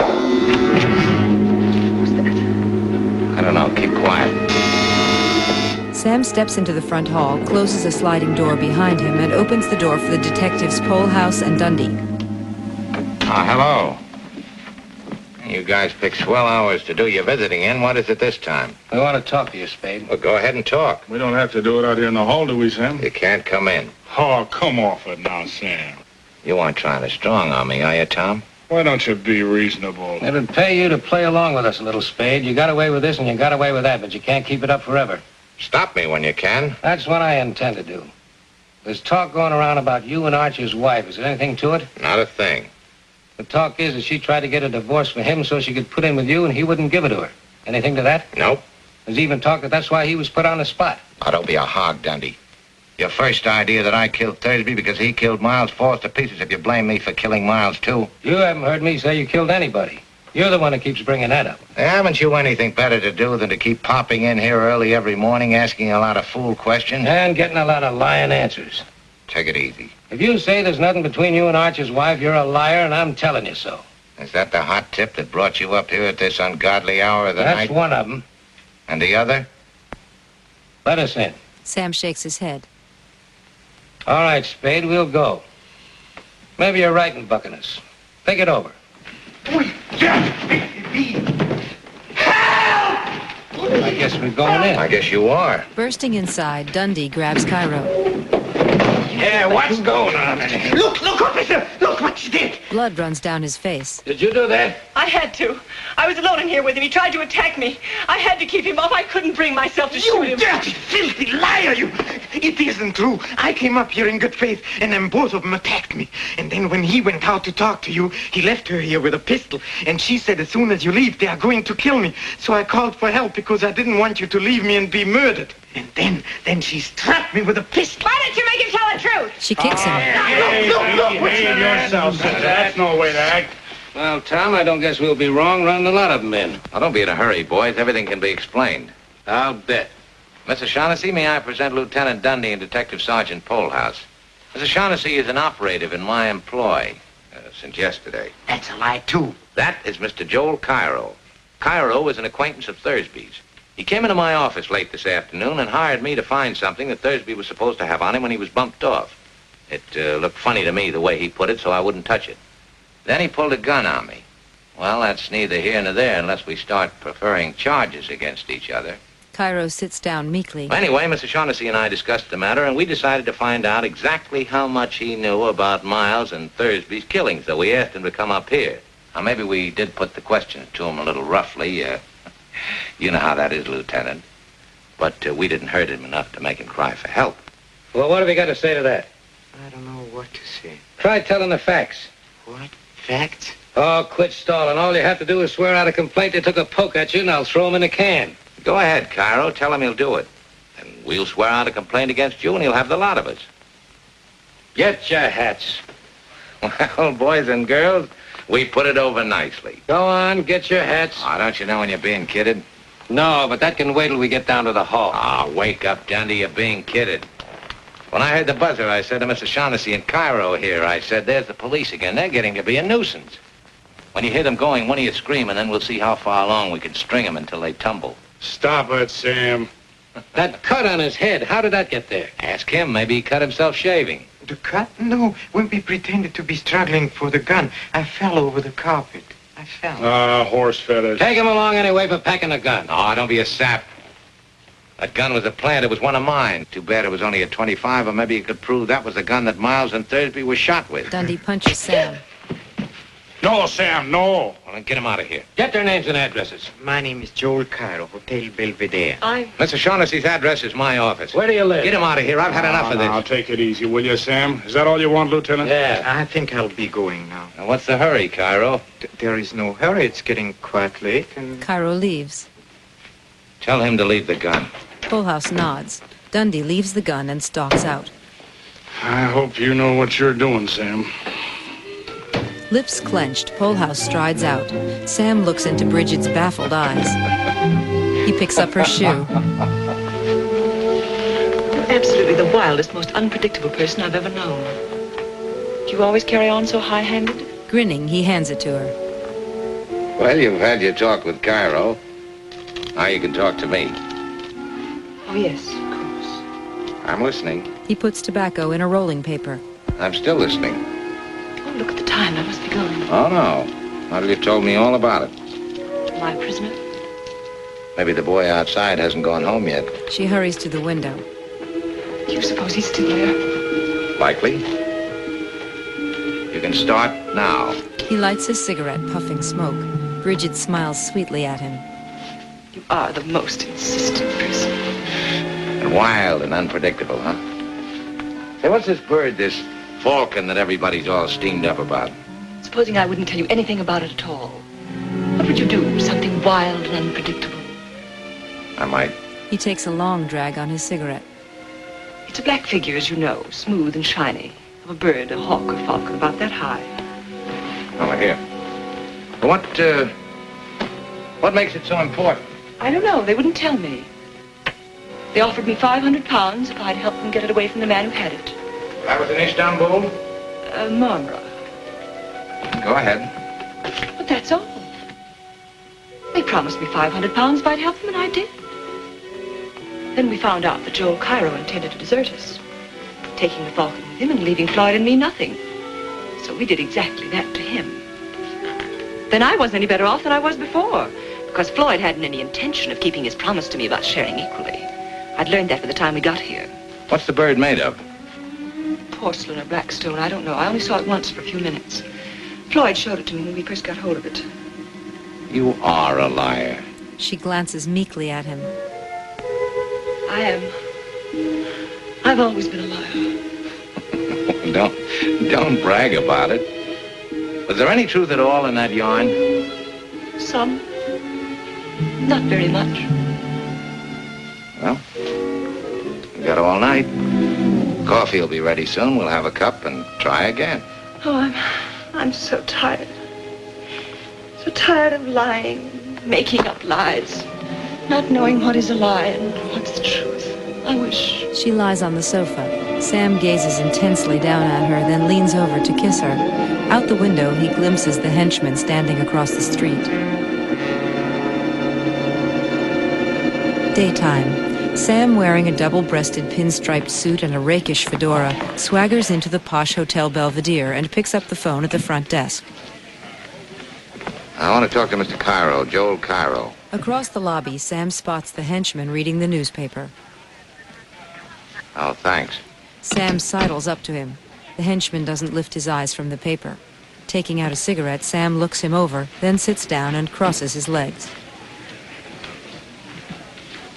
Who's that? I don't know. Keep quiet. Sam steps into the front hall, closes a sliding door behind him, and opens the door for the detectives Polehouse and Dundee. Ah, hello. You guys pick swell hours to do your visiting in. What is it this time? We want to talk to you, Spade. Well, go ahead and talk. We don't have to do it out here in the hall, do we, Sam? You can't come in. Oh, come off it now, Sam. You aren't trying to strong on me, are you, Tom? Why don't you be reasonable? It'd pay you to play along with us a little, Spade. You got away with this and you got away with that, but you can't keep it up forever. Stop me when you can. That's what I intend to do. There's talk going around about you and Archie's wife. Is there anything to it? Not a thing. The talk is that she tried to get a divorce for him so she could put in with you and he wouldn't give it to her. Anything to that? Nope. There's even talk that that's why he was put on the spot. Oh, don't be a hog, Dundee. Your first idea that I killed Thursby because he killed Miles falls to pieces if you blame me for killing Miles, too. You haven't heard me say you killed anybody. You're the one who keeps bringing that up. Haven't you anything better to do than to keep popping in here early every morning asking a lot of fool questions? And getting a lot of lying answers. Take it easy. If you say there's nothing between you and Archie's wife, you're a liar, and I'm telling you so. Is that the hot tip that brought you up here at this ungodly hour of the That's night? That's one of them. And the other? Let us in. Sam shakes his head. All right, Spade, we'll go. Maybe you're right in bucking us. Think it over. I guess we're going in. I guess you are. Bursting inside, Dundee grabs Cairo. Yeah, what's going on in here? Look, look, officer! Look what you did! Blood runs down his face. Did you do that? I had to. I was alone in here with him. He tried to attack me. I had to keep him off. I couldn't bring myself to shoot You him. dirty, filthy liar, you! It isn't true. I came up here in good faith, and then both of them attacked me. And then when he went out to talk to you, he left her here with a pistol. And she said, as soon as you leave, they are going to kill me. So I called for help because I didn't want you to leave me and be murdered. And then, then she strapped me with a pistol. Why didn't you make him tell the truth? She kicks him. Look, look, look! What's Behave yourself, Sam. That's no way to act. Well, Tom, I don't guess we'll be wrong running a lot of them in. Now, don't be in a hurry, boys. Everything can be explained. I'll bet. Mister Shaughnessy, may I present Lieutenant Dundee and Detective Sergeant Polehouse? Mister Shaughnessy is an operative in my employ uh, since yesterday. That's a lie, too. That is Mister Joel Cairo. Cairo is an acquaintance of Thursby's. He came into my office late this afternoon and hired me to find something that Thursby was supposed to have on him when he was bumped off. It uh, looked funny to me the way he put it, so I wouldn't touch it. Then he pulled a gun on me. Well, that's neither here nor there unless we start preferring charges against each other. Cairo sits down meekly. Anyway, Mister Shaughnessy and I discussed the matter, and we decided to find out exactly how much he knew about Miles and Thursby's killings, though we asked him to come up here. Now, maybe we did put the questions to him a little roughly. Uh, you know how that is, Lieutenant. But uh, we didn't hurt him enough to make him cry for help. Well, what have you got to say to that? I don't know what to say. Try telling the facts. What? Facts? Oh, quit stalling. All you have to do is swear out a complaint they took a poke at you, and I'll throw him in a can. Go ahead, Cairo. Tell him he'll do it. And we'll swear out a complaint against you, and he'll have the lot of us. Get your hats. Well, boys and girls, we put it over nicely. Go on, get your hats. Oh, don't you know when you're being kidded? No, but that can wait till we get down to the hall. Ah, wake up, Dundee. You're being kidded. When I heard the buzzer, I said to Mister Shaughnessy and Cairo here, I said, there's the police again. They're getting to be a nuisance. When you hear them going, one of you scream, and then we'll see how far along we can string them until they tumble. Stop it, Sam. That cut on his head, how did that get there? Ask him. Maybe he cut himself shaving. The cut? No. When we pretended to be struggling for the gun, I fell over the carpet. I fell. Ah, horse feathers. Take him along anyway for packing a gun. Oh, don't be a sap. That gun was a plant. It was one of mine. Too bad it was only a twenty-five, or maybe you could prove that was the gun that Miles and Thursby were shot with. Dundee punches Sam. No, Sam, no. Well, then get him out of here. Get their names and addresses. My name is Joel Cairo, Hotel Belvedere. I... Mister Shaughnessy's address is my office. Where do you live? Get him out of here. I've had enough Now, of this. now, take it easy, will you, Sam? Is that all you want, Lieutenant? Yeah. I think I'll be going now. Now, what's the hurry, Cairo? Th- there is no hurry. It's getting quite late, and... Cairo leaves. Tell him to leave the gun. Polehouse nods. Dundee leaves the gun and stalks out. I hope you know what you're doing, Sam. Lips clenched, Polehouse strides out. Sam looks into Bridget's baffled eyes. He picks up her shoe. You're absolutely the wildest, most unpredictable person I've ever known. Do you always carry on so high-handed? Grinning, he hands it to her. Well, you've had your talk with Cairo. Now you can talk to me. Oh, yes, of course. I'm listening. He puts tobacco in a rolling paper. I'm still listening. Oh, look at the time. I must be going. Oh, no. Not till you've told me all about it. Am I a prisoner? Maybe the boy outside hasn't gone home yet. She hurries to the window. Do you suppose he's still there? Likely. You can start now. He lights his cigarette, puffing smoke. Bridget smiles sweetly at him. You are the most insistent person. And wild and unpredictable, huh? Say, what's this bird, this falcon that everybody's all steamed up about? Supposing I wouldn't tell you anything about it at all. What would you do? Something wild and unpredictable? I might. He takes a long drag on his cigarette. It's a black figure, as you know, smooth and shiny. Of a bird, a hawk or falcon, about that high. Oh, here. What, uh, what makes it so important? I don't know. They wouldn't tell me. They offered me five hundred pounds if I'd help them get it away from the man who had it. That was in Istanbul? Uh, Marmara. Go ahead. But that's all. They promised me five hundred pounds if I'd help them, and I did. Then we found out that Joel Cairo intended to desert us, taking the falcon with him and leaving Floyd and me nothing. So we did exactly that to him. Then I wasn't any better off than I was before, because Floyd hadn't any intention of keeping his promise to me about sharing equally. I'd learned that by the time we got here. What's the bird made of? Porcelain or black stone, I don't know. I only saw it once for a few minutes. Floyd showed it to me when we first got hold of it. You are a liar. She glances meekly at him. I am. I've always been a liar. don't, don't brag about it. Was there any truth at all in that yarn? Some. Not very much. Well, we got all night. Coffee will be ready soon. We'll have a cup and try again. Oh, I'm, I'm so tired. So tired of lying, making up lies, not knowing what is a lie and what's the truth. I wish. She lies on the sofa. Sam gazes intensely down at her, then leans over to kiss her. Out the window, he glimpses the henchman standing across the street. Daytime. Sam, wearing a double-breasted pinstriped suit and a rakish fedora, swaggers into the posh Hotel Belvedere and picks up the phone at the front desk. I want to talk to Mister Cairo, Joel Cairo. Across the lobby, Sam spots the henchman reading the newspaper. Oh, thanks. Sam sidles up to him. The henchman doesn't lift his eyes from the paper. Taking out a cigarette, Sam looks him over, then sits down and crosses his legs.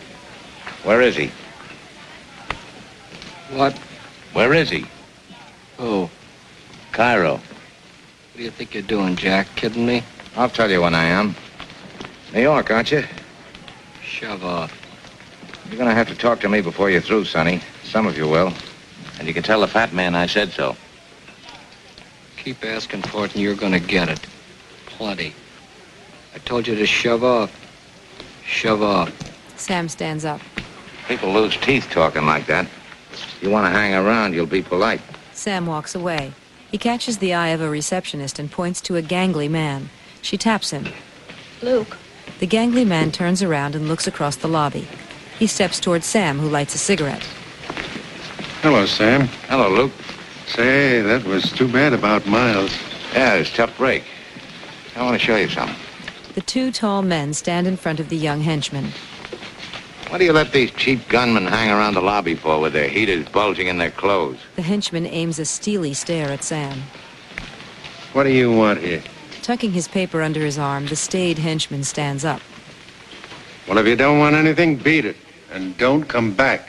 Where is he? What? Where is he? Who? Cairo. What do you think you're doing, Jack? Kidding me? I'll tell you when I am. New York, aren't you? Shove off. You're gonna have to talk to me before you're through, Sonny. Some of you will. And you can tell the fat man I said so. Keep asking for it and you're gonna get it. Plenty. I told you to shove off. Shove off. Sam stands up. People lose teeth talking like that. If you want to hang around, you'll be polite. Sam walks away. He catches the eye of a receptionist and points to a gangly man. She taps him. Luke. The gangly man turns around and looks across the lobby. He steps toward Sam, who lights a cigarette. Hello, Sam. Hello, Luke. Say, that was too bad about Miles. Yeah, it's a tough break. I want to show you something. The two tall men stand in front of the young henchman. What do you let these cheap gunmen hang around the lobby for with their heaters bulging in their clothes? The henchman aims a steely stare at Sam. What do you want here? Tucking his paper under his arm, the staid henchman stands up. Well, if you don't want anything, beat it. And don't come back.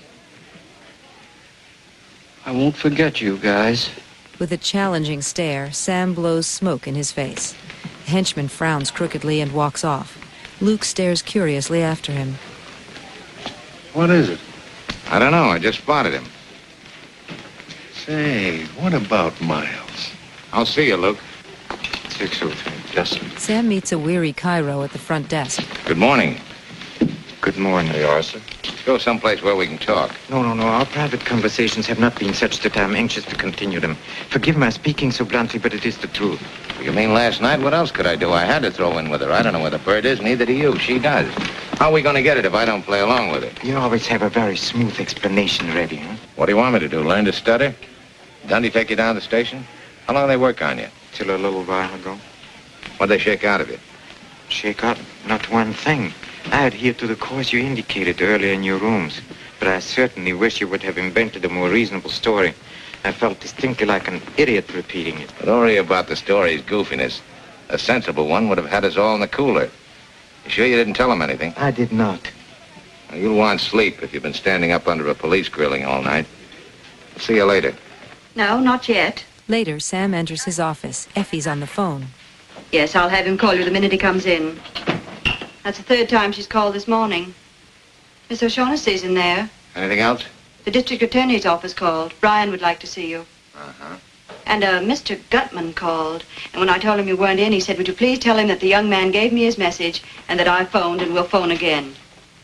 I won't forget you guys. With a challenging stare, Sam blows smoke in his face. The henchman frowns crookedly and walks off. Luke stares curiously after him. What is it? I don't know. I just spotted him. Say, what about Miles? I'll see you, Luke. six oh three, Justin. Sam meets a weary Cairo at the front desk. Good morning. Good morning. There you are, sir. Let's go someplace where we can talk. No, no, no. Our private conversations have not been such that I'm anxious to continue them. Forgive my speaking so bluntly, but it is the truth. You mean last night? What else could I do? I had to throw in with her. I don't know where the bird is, neither do you. She does. How are we going to get it if I don't play along with it? You always have a very smooth explanation ready, huh? What do you want me to do, learn to stutter? Dundee take you down to the station? How long they work on you? Till a little while ago. What'd they shake out of you? Shake out? Not one thing. I adhere to the course you indicated earlier in your rooms, but I certainly wish you would have invented a more reasonable story. I felt distinctly like an idiot repeating it. Don't worry about the story's goofiness. A sensible one would have had us all in the cooler. You sure you didn't tell them anything? I did not. Well, you'll want sleep if you've been standing up under a police grilling all night. I'll see you later. No, not yet. Later, Sam enters his office. Effie's on the phone. Yes, I'll have him call you the minute he comes in. That's the third time she's called this morning. Miss O'Shaughnessy's in there. Anything else? The district attorney's office called. Brian would like to see you. Uh-huh. And uh, Mister Gutman called. And when I told him you weren't in, he said, would you please tell him that the young man gave me his message and that I phoned and will phone again.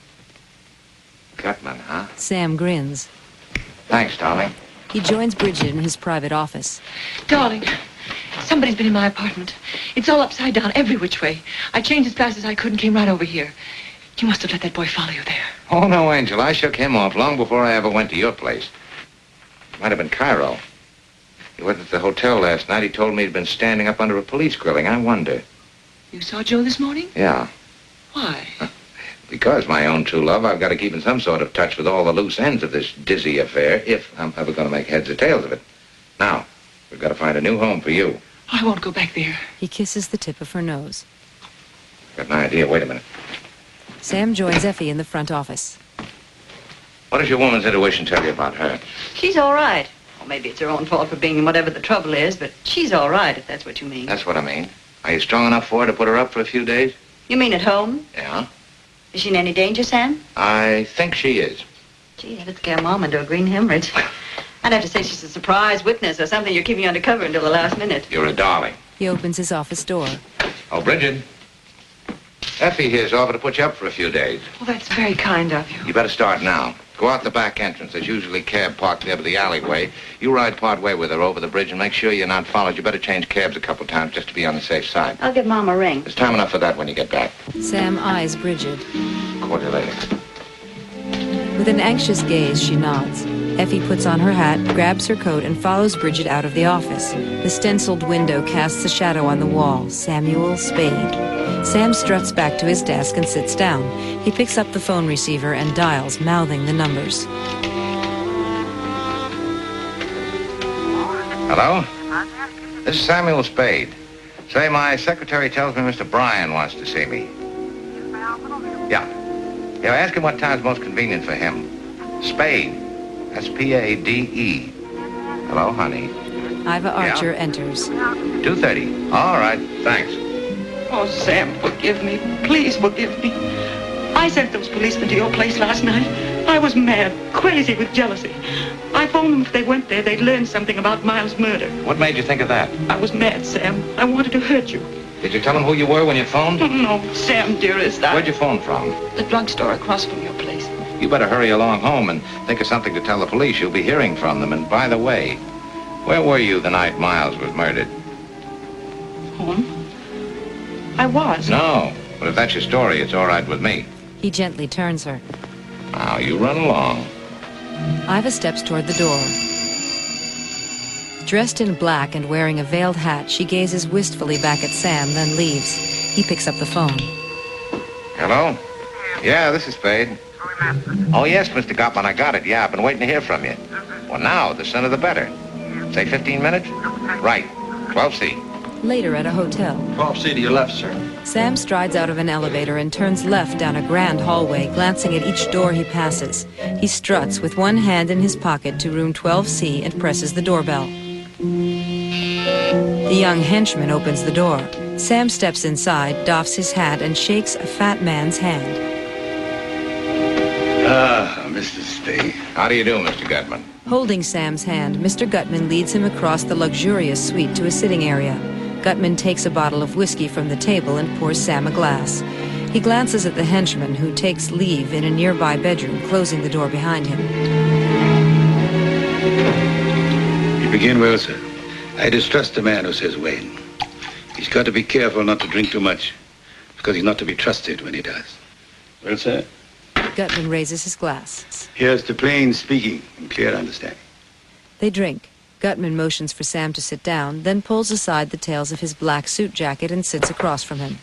Gutman, huh? Sam grins. Thanks, darling. He joins Bridget in his private office. Darling, somebody's been in my apartment. It's all upside down, every which way. I changed as fast as I could and came right over here. You must have let that boy follow you there. Oh, no, Angel. I shook him off long before I ever went to your place. Might have been Cairo. He went at the hotel last night. He told me he'd been standing up under a police grilling. I wonder. You saw Joe this morning? Yeah. Why? Because, my own true love, I've got to keep in some sort of touch with all the loose ends of this dizzy affair if I'm ever going to make heads or tails of it. Now, we've got to find a new home for you. I won't go back there. He kisses the tip of her nose. Got an idea. Wait a minute. Sam joins Effie in the front office. What does your woman's intuition tell you about her? She's all right. Well, maybe it's her own fault for being in whatever the trouble is, but she's all right, if that's what you mean. That's what I mean. Are you strong enough for her to put her up for a few days? You mean at home? Yeah. Is she in any danger, Sam? I think she is. Gee, that'd scare Mom into a green hemorrhage. I'd have to say she's a surprise witness or something you're keeping undercover until the last minute. You're a darling. He opens his office door. Oh, Bridget. Effie here's offered to put you up for a few days. Well, that's very kind of you. You better start now. Go out the back entrance. There's usually a cab parked there by the alleyway. You ride part way with her over the bridge and make sure you're not followed. You better change cabs a couple times just to be on the safe side. I'll give Mom a ring. There's time enough for that when you get back. Sam eyes Bridget. Call you later. With an anxious gaze, she nods. Effie puts on her hat, grabs her coat, and follows Bridget out of the office. The stenciled window casts a shadow on the wall. Samuel Spade. Sam struts back to his desk and sits down. He picks up the phone receiver and dials, mouthing the numbers. Hello? This is Samuel Spade. Say, my secretary tells me Mister Bryan wants to see me. Yeah. Yeah, ask him what time's most convenient for him. Spade. That's P A D E. Hello, honey. Iva Archer enters. two thirty. All right, thanks. Oh, Sam, forgive me. Please forgive me. I sent those policemen to your place last night. I was mad, crazy with jealousy. I phoned them if they went there, they'd learn something about Miles' murder. What made you think of that? I was mad, Sam. I wanted to hurt you. Did you tell them who you were when you phoned? Oh, no, Sam, dearest, I... Where'd you phone from? The drugstore across from your place. You better hurry along home and think of something to tell the police. You'll be hearing from them. And by the way, where were you the night Miles was murdered? Home? I was. No. But if that's your story, it's all right with me. He gently turns her. Now, you run along. Iva steps toward the door. Dressed in black and wearing a veiled hat, she gazes wistfully back at Sam, then leaves. He picks up the phone. Hello? Yeah, this is Spade. Oh, yes, Mister Gutman, I got it. Yeah, I've been waiting to hear from you. Well, now, the sooner the better. Say fifteen minutes? Right. twelve C. Later at a hotel. twelve C to your left, sir. Sam strides out of an elevator and turns left down a grand hallway, glancing at each door he passes. He struts with one hand in his pocket to room twelve C and presses the doorbell. The young henchman opens the door. Sam steps inside, doffs his hat, and shakes a fat man's hand. Ah, Mister Spade. How do you do, Mister Gutman? Holding Sam's hand, Mister Gutman leads him across the luxurious suite to a sitting area. Gutman takes a bottle of whiskey from the table and pours Sam a glass. He glances at the henchman, who takes leave in a nearby bedroom, closing the door behind him. You begin well, sir. I distrust a man who says when. He's got to be careful not to drink too much, because he's not to be trusted when he does. Well, sir? Gutman raises his glass. Here's to plain speaking and clear understanding. They drink. Gutman motions for Sam to sit down, then pulls aside the tails of his black suit jacket and sits across from him.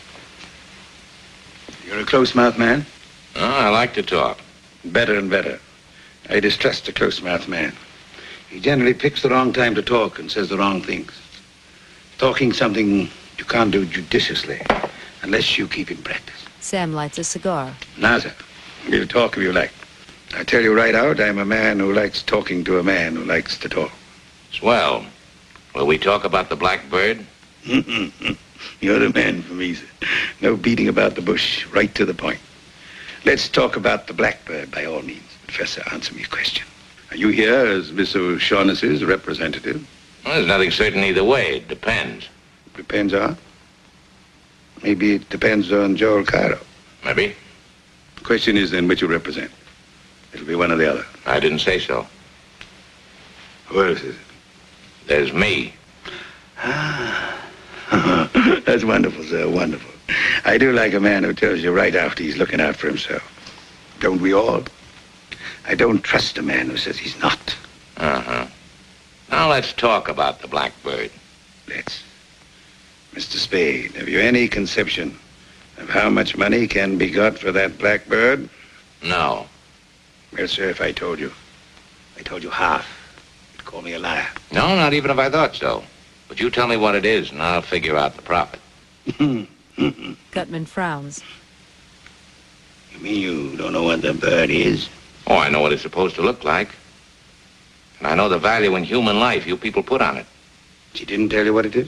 You're a close-mouthed man? Oh, I like to talk. Better and better. I distrust a close-mouthed man. He generally picks the wrong time to talk and says the wrong things. Talking something you can't do judiciously unless you keep in practice. Sam lights a cigar. Now, sir, we'll talk if you like. I tell you right out, I'm a man who likes talking to a man who likes to talk. Swell. Will we talk about the blackbird? You're the man for me, sir. No beating about the bush, right to the point. Let's talk about the blackbird by all means. But first, sir, answer me a question. Are you here as Miss O'Shaughnessy's representative? Well, there's nothing certain either way. It depends. Depends on? Maybe it depends on Joel Cairo. Maybe. The question is then which you represent. It'll be one or the other. I didn't say so. Who else is it? There's me. Ah. That's wonderful, sir, wonderful. I do like a man who tells you right after he's looking out for himself. Don't we all? I don't trust a man who says he's not. Uh-huh. Now let's talk about the blackbird. Let's. Mister Spade, have you any conception of how much money can be got for that blackbird? No. Well, sir, if I told you, I told you half, you'd call me a liar. No, not even if I thought so. But you tell me what it is, and I'll figure out the profit. Gutman frowns. You mean you don't know what the bird is? Oh, I know what it's supposed to look like. And I know the value in human life you people put on it. She didn't tell you what it is?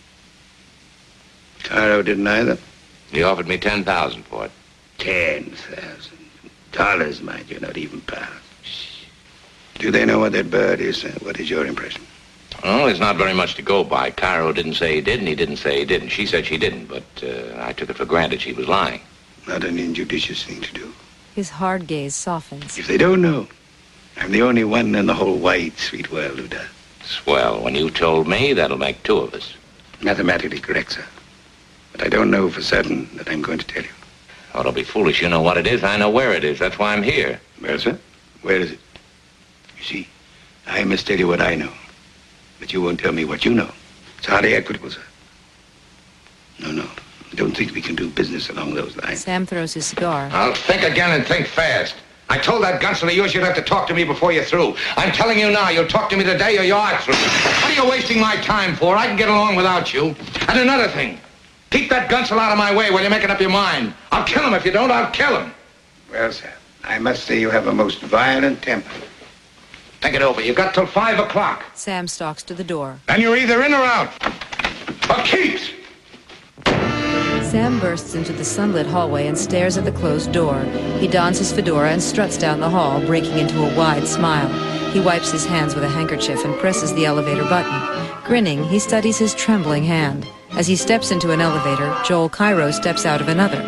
Cairo didn't either? He offered me ten thousand for it. Ten thousand. Dollars, mind you, not even pounds. Do they know what that bird is, sir? What is your impression? Well, there's not very much to go by. Cairo didn't say he did, and he didn't say he didn't. She said she didn't, but uh, I took it for granted she was lying. Not an injudicious thing to do. His hard gaze softens. If they don't know, I'm the only one in the whole wide, sweet world who does. Swell. When you told me, that'll make two of us. Mathematically correct, sir. But I don't know for certain that I'm going to tell you. Oh, don't be foolish. You know what it is. I know where it is. That's why I'm here. Well, sir, where is it? You see, I must tell you what I know. But you won't tell me what you know. It's hardly equitable, sir. No, no. I don't think we can do business along those lines. Sam throws his cigar. I'll think again and think fast. I told that gunsel of yours you'd have to talk to me before you're through. I'm telling you now, you'll talk to me today or you are through. What are you wasting my time for? I can get along without you. And another thing, keep that gunsel out of my way while you're making up your mind. I'll kill him if you don't. I'll kill him. Well, sir, I must say you have a most violent temper. Think it over. You've got till five o'clock. Sam stalks to the door. And you're either in or out. For keeps! Sam bursts into the sunlit hallway and stares at the closed door. He dons his fedora and struts down the hall, breaking into a wide smile. He wipes his hands with a handkerchief and presses the elevator button. Grinning, he studies his trembling hand. As he steps into an elevator, Joel Cairo steps out of another.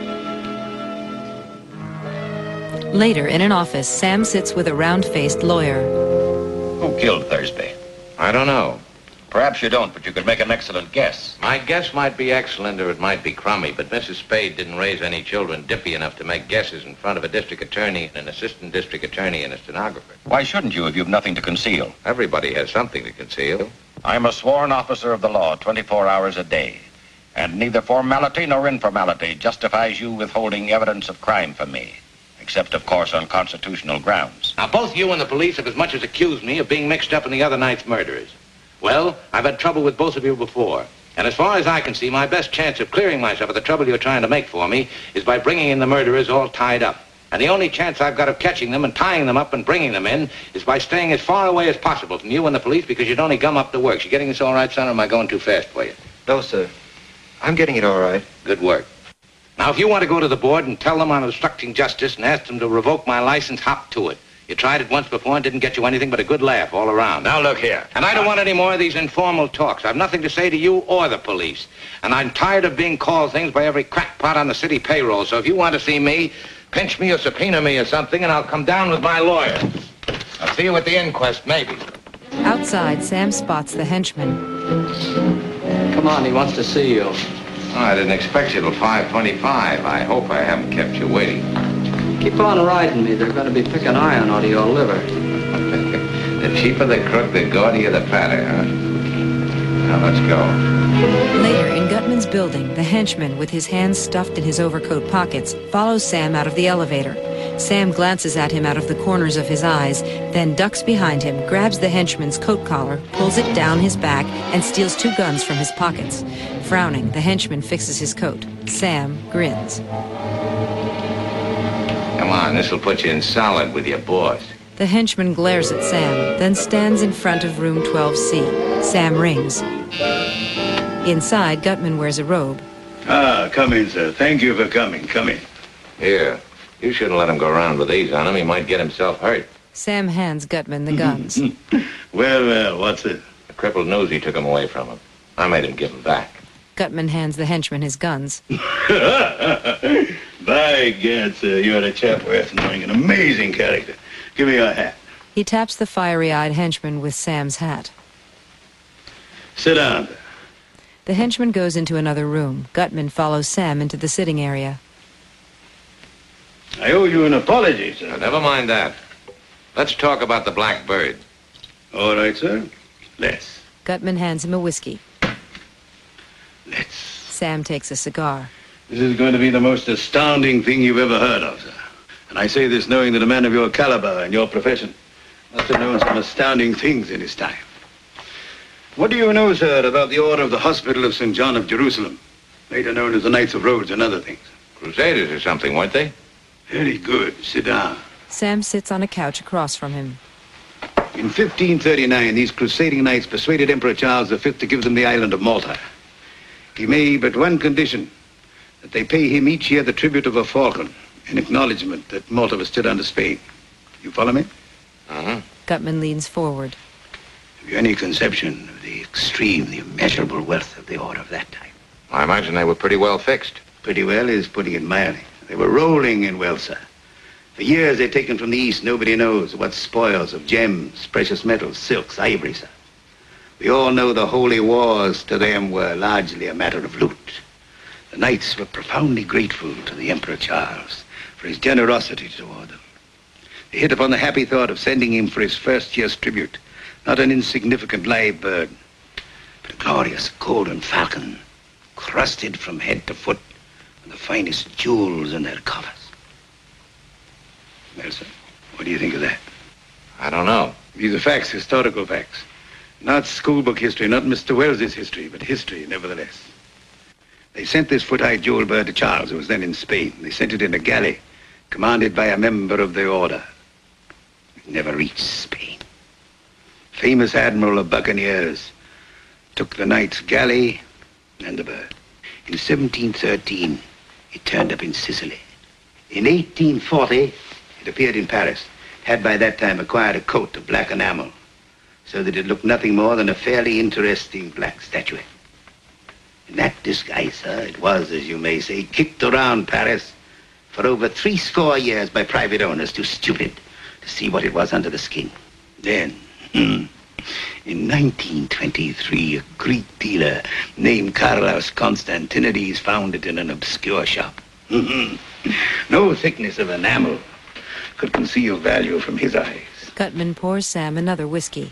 Later, in an office, Sam sits with a round-faced lawyer. Who killed Thursby? I don't know. Perhaps you don't, but you could make an excellent guess. My guess might be excellent or it might be crummy, but Missus Spade didn't raise any children dippy enough to make guesses in front of a district attorney and an assistant district attorney and a stenographer. Why shouldn't you if you've nothing to conceal? Everybody has something to conceal. I'm a sworn officer of the law twenty-four hours a day, and neither formality nor informality justifies you withholding evidence of crime from me, except, of course, on constitutional grounds. Now, both you and the police have as much as accused me of being mixed up in the other night's murderers. Well, I've had trouble with both of you before. And as far as I can see, my best chance of clearing myself of the trouble you're trying to make for me is by bringing in the murderers all tied up. And the only chance I've got of catching them and tying them up and bringing them in is by staying as far away as possible from you and the police, because you'd only gum up the works. You getting this all right, son, or am I going too fast for you? No, sir. I'm getting it all right. Good work. Now, if you want to go to the board and tell them I'm obstructing justice and ask them to revoke my license, hop to it. You tried it once before and didn't get you anything but a good laugh all around. Now, look here. And I don't want any more of these informal talks. I've nothing to say to you or the police. And I'm tired of being called things by every crackpot on the city payroll. So if you want to see me, pinch me or subpoena me or something, and I'll come down with my lawyer. I'll see you at the inquest, maybe. Outside, Sam spots the henchman. Come on, he wants to see you. Oh, I didn't expect you till five twenty-five. I hope I haven't kept you waiting. Keep on riding me. They're going to be picking iron out of your liver. The cheaper the crook, the gaudier the patter, huh? Now, let's go. Later, in Gutman's building, the henchman, with his hands stuffed in his overcoat pockets, follows Sam out of the elevator. Sam glances at him out of the corners of his eyes, then ducks behind him, grabs the henchman's coat collar, pulls it down his back, and steals two guns from his pockets. Frowning, the henchman fixes his coat. Sam grins. Come on, this'll put you in solid with your boss. The henchman glares at Sam, then stands in front of room twelve C. Sam rings. Inside, Gutman wears a robe. Ah, come in, sir. Thank you for coming. Come in. Here, you shouldn't let him go around with these on him. He might get himself hurt. Sam hands Gutman the guns. Well, well, what's it? The crippled knows he took them away from him. I made him give them back. Gutman hands the henchman his guns. By gad, sir, you're a chap worth knowing. An amazing character. Give me your hat. He taps the fiery-eyed henchman with Sam's hat. Sit down, sir. The henchman goes into another room. Gutman follows Sam into the sitting area. I owe you an apology, sir. Now, never mind that. Let's talk about the Black Bird. All right, sir. Let's. Gutman hands him a whiskey. Let's. Sam takes a cigar. This is going to be the most astounding thing you've ever heard of, sir. And I say this knowing that a man of your caliber and your profession must have known some astounding things in his time. What do you know, sir, about the order of the Hospital of Saint John of Jerusalem, later known as the Knights of Rhodes and other things? Crusaders or something, weren't they? Very good. Sit down. Sam sits on a couch across from him. In fifteen thirty-nine, these crusading knights persuaded Emperor Charles the Fifth to give them the island of Malta. He made but one condition, that they pay him each year the tribute of a falcon, in acknowledgement that Malta was still under Spain. You follow me? Uh-huh. Gutman leans forward. Have you any conception of the extreme, the immeasurable wealth of the order of that time? I imagine they were pretty well fixed. Pretty well is putting it mildly. They were rolling in wealth, sir. For years they'd taken from the East nobody knows what spoils of gems, precious metals, silks, ivory, sir. We all know the holy wars to them were largely a matter of loot. The knights were profoundly grateful to the Emperor Charles for his generosity toward them. They hit upon the happy thought of sending him for his first year's tribute, not an insignificant live bird, but a glorious golden falcon, crusted from head to foot with the finest jewels in their coffers. Well, sir, what do you think of that? I don't know. These are facts, historical facts. Not schoolbook history, not Mister Wells's history, but history, nevertheless. They sent this foot-high jewel bird to Charles, who was then in Spain. They sent it in a galley, commanded by a member of the order. It never reached Spain. famous admiral of buccaneers, took the knight's galley and the bird. In seventeen thirteen, it turned up in Sicily. In eighteen forty, it appeared in Paris. Had by that time acquired a coat of black enamel, so that it looked nothing more than a fairly interesting black statuette. In that disguise, sir, it was, as you may say, kicked around Paris for over three score years by private owners too stupid to see what it was under the skin. Then, in nineteen twenty-three, a Greek dealer named Carlos Constantinides found it in an obscure shop. No thickness of enamel could conceal value from his eyes. Gutman pours Sam another whiskey.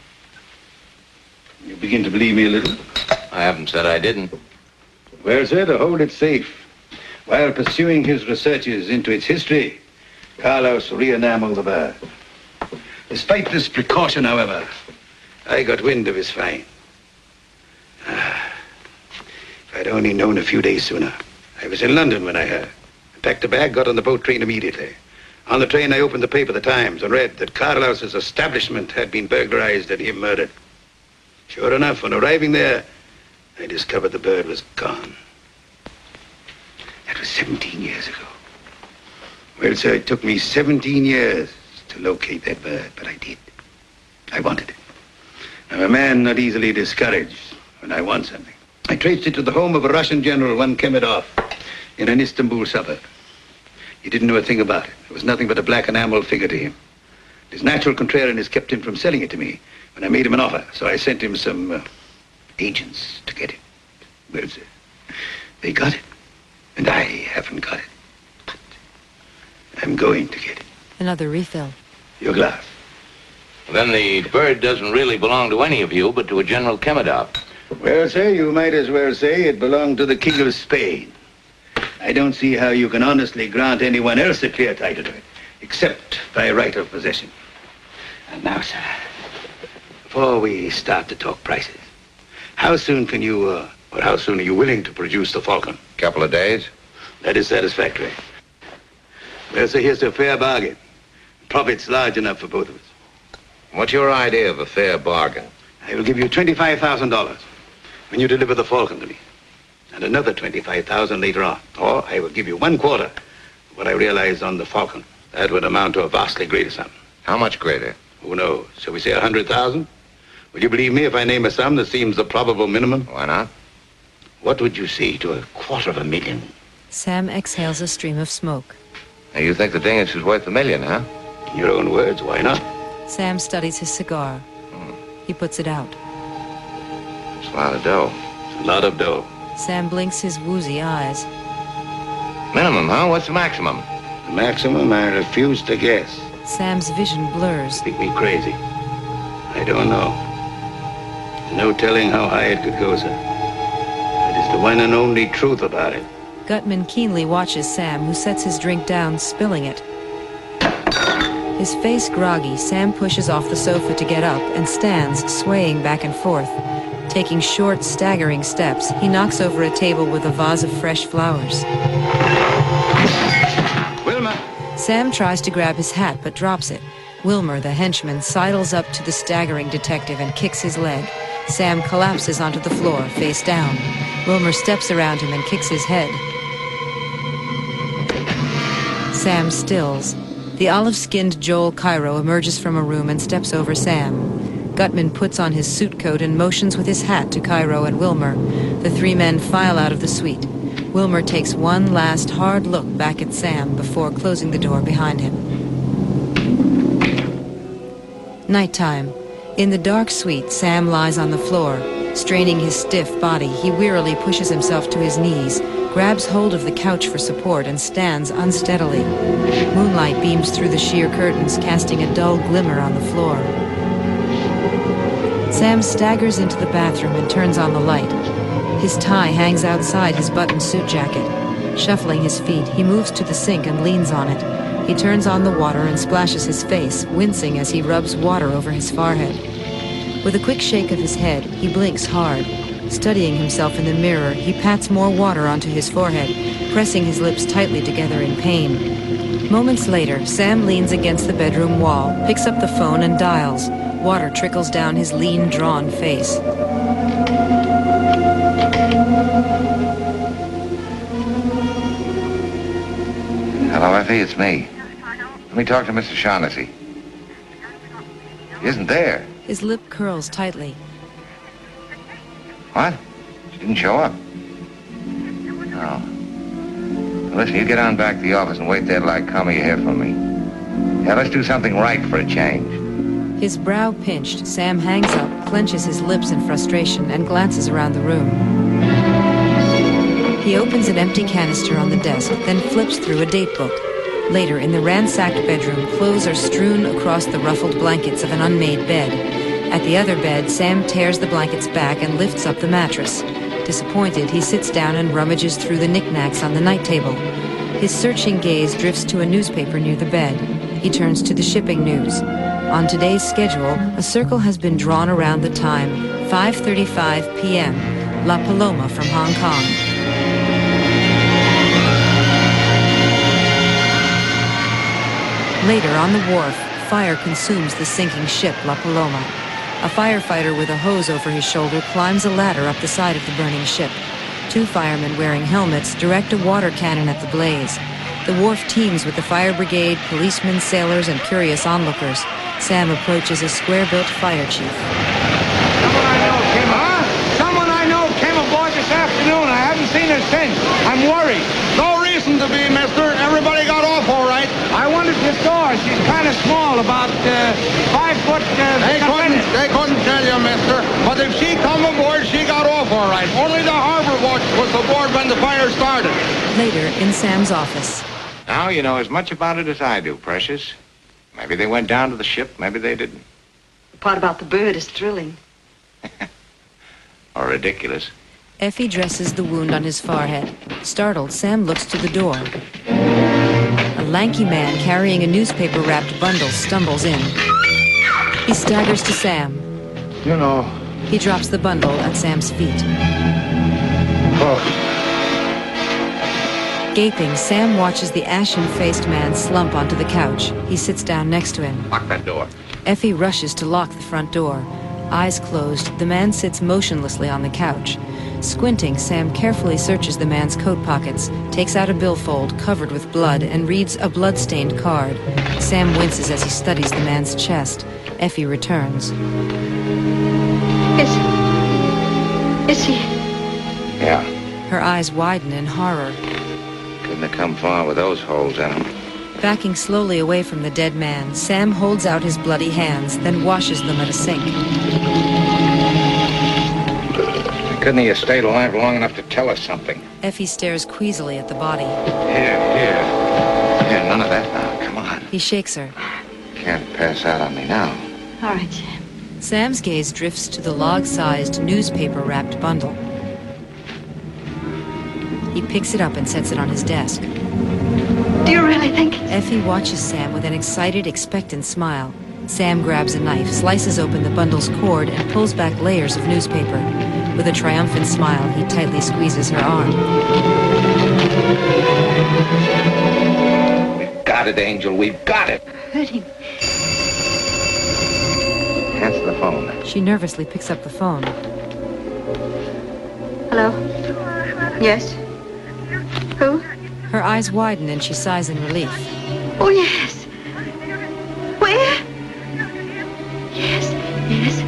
You begin to believe me a little? I haven't said I didn't. Well, sir, to hold it safe, while pursuing his researches into its history, Carlos re-enameled the bird. Despite this precaution, however, I got wind of his find. Ah, if I'd only known a few days sooner. I was in London when I heard. I packed a bag, got on the boat train immediately. On the train, I opened the paper, The Times, and read that Carlos's establishment had been burglarized and him murdered. Sure enough, on arriving there, I discovered the bird was gone. That was seventeen years ago. Well, sir, it took me seventeen years to locate that bird, but I did. I wanted it. I'm a man not easily discouraged when I want something. I traced it to the home of a Russian general, one Kemedov, in an Istanbul suburb. He didn't know a thing about it. There was nothing but a black enamel figure to him. His natural contrariness kept him from selling it to me when I made him an offer, so I sent him some uh, agents to get it. Well, sir, they got it, and I haven't got it. But I'm going to get it. Another refill. Your glass. Then the bird doesn't really belong to any of you, but to a General Kemedov. Well, sir, you might as well say it belonged to the King of Spain. I don't see how you can honestly grant anyone else a clear title to it, except by right of possession. And now, sir, before we start to talk prices, how soon can you, uh, or how soon are you willing to produce the Falcon? Couple of days. That is satisfactory. Well, sir, here's a fair bargain. Profit's large enough for both of us. What's your idea of a fair bargain? I will give you twenty-five thousand dollars when you deliver the Falcon to me, and another twenty-five thousand dollars later on. Or I will give you one quarter of what I realized on the Falcon. That would amount to a vastly greater sum. How much greater? Who knows? Shall we say a hundred thousand? Will you believe me if I name a sum that seems the probable minimum? Why not? What would you say to a quarter of a million? Sam exhales a stream of smoke. Now, you think the dingus is worth a million, huh? In your own words, why not? Sam studies his cigar. Hmm. He puts it out. It's a lot of dough. It's a lot of dough. Sam blinks his woozy eyes. Minimum, huh? What's the maximum? The maximum, I refuse to guess. Sam's vision blurs. Think me crazy. I don't know. No telling how high it could go, sir. That is the one and only truth about it. Gutman keenly watches Sam, who sets his drink down, spilling it. His face groggy, Sam pushes off the sofa to get up and stands, swaying back and forth. Taking short, staggering steps, he knocks over a table with a vase of fresh flowers. Wilmer! Sam tries to grab his hat, but drops it. Wilmer, the henchman, sidles up to the staggering detective and kicks his leg. Sam collapses onto the floor, face down. Wilmer steps around him and kicks his head. Sam stills. The olive-skinned Joel Cairo emerges from a room and steps over Sam. Gutman puts on his suit coat and motions with his hat to Cairo and Wilmer. The three men file out of the suite. Wilmer takes one last hard look back at Sam before closing the door behind him. Nighttime. In the dark suite, Sam lies on the floor. Straining his stiff body, he wearily pushes himself to his knees, grabs hold of the couch for support, and stands unsteadily. Moonlight beams through the sheer curtains, casting a dull glimmer on the floor. Sam staggers into the bathroom and turns on the light. His tie hangs outside his buttoned suit jacket. Shuffling his feet, he moves to the sink and leans on it. He turns on the water and splashes his face, wincing as he rubs water over his forehead. With a quick shake of his head, he blinks hard. Studying himself in the mirror, he pats more water onto his forehead, pressing his lips tightly together in pain. Moments later, Sam leans against the bedroom wall, picks up the phone and dials. Water trickles down his lean, drawn face. Hello, Effie, it's me. Let me talk to Mister Shaughnessy. He isn't there. His lip curls tightly. What? She didn't show up? No. Well, listen, you get on back to the office and wait there till I come or you hear from me. Yeah, let's do something right for a change. His brow pinched, Sam hangs up, clenches his lips in frustration, and glances around the room. He opens an empty canister on the desk, then flips through a date book. Later, in the ransacked bedroom, clothes are strewn across the ruffled blankets of an unmade bed. At the other bed, Sam tears the blankets back and lifts up the mattress. Disappointed, he sits down and rummages through the knickknacks on the night table. His searching gaze drifts to a newspaper near the bed. He turns to the shipping news. On today's schedule, a circle has been drawn around the time, five thirty-five p.m., La Paloma from Hong Kong. Later, on the wharf, fire consumes the sinking ship La Paloma. A firefighter with a hose over his shoulder climbs a ladder up the side of the burning ship. Two firemen wearing helmets direct a water cannon at the blaze. The wharf teems with the fire brigade, policemen, sailors, and curious onlookers. Sam approaches a square-built fire chief. Someone I know came huh? Someone I know came aboard this afternoon. I haven't seen her since. I'm worried. No reason to be, mister. Everybody got off all right. I wanted to saw her. She's kind of small, about uh, five foot. Uh, they, couldn't, they couldn't tell you, mister. But if she come aboard, she got off all right. Only the harbor watch was aboard when the fire started. Later, in Sam's office. Now you know as much about it as I do, Precious. Maybe they went down to the ship, maybe they didn't. The part about the bird is thrilling. Or ridiculous. Effie dresses the wound on his forehead. Startled, Sam looks to the door. A lanky man carrying a newspaper-wrapped bundle stumbles in. He staggers to Sam. You know. He drops the bundle at Sam's feet. Oh. Gaping, Sam watches the ashen-faced man slump onto the couch. He sits down next to him. Lock that door. Effie rushes to lock the front door. Eyes closed, the man sits motionlessly on the couch. Squinting, Sam carefully searches the man's coat pockets, takes out a billfold covered with blood, and reads a blood-stained card. Sam winces as he studies the man's chest. Effie returns. Is... is he... Yeah. Her eyes widen in horror. Couldn't have come far with those holes in them. Backing slowly away from the dead man, Sam holds out his bloody hands, then washes them at a sink. Couldn't he have stayed alive long enough to tell us something? Effie stares queasily at the body. Here, here. Here, none of that now. Come on. He shakes her. Can't pass out on me now. All right, Sam. Sam's gaze drifts to the log-sized, newspaper-wrapped bundle. He picks it up and sets it on his desk. Do you really think... Effie watches Sam with an excited, expectant smile. Sam grabs a knife, slices open the bundle's cord, and pulls back layers of newspaper. With a triumphant smile, he tightly squeezes her arm. We've got it, Angel. We've got it. Hurt him. Answer the phone. She nervously picks up the phone. Hello? Yes? Who? Her eyes widen and she sighs in relief. Oh, yes. Where? Yes, yes.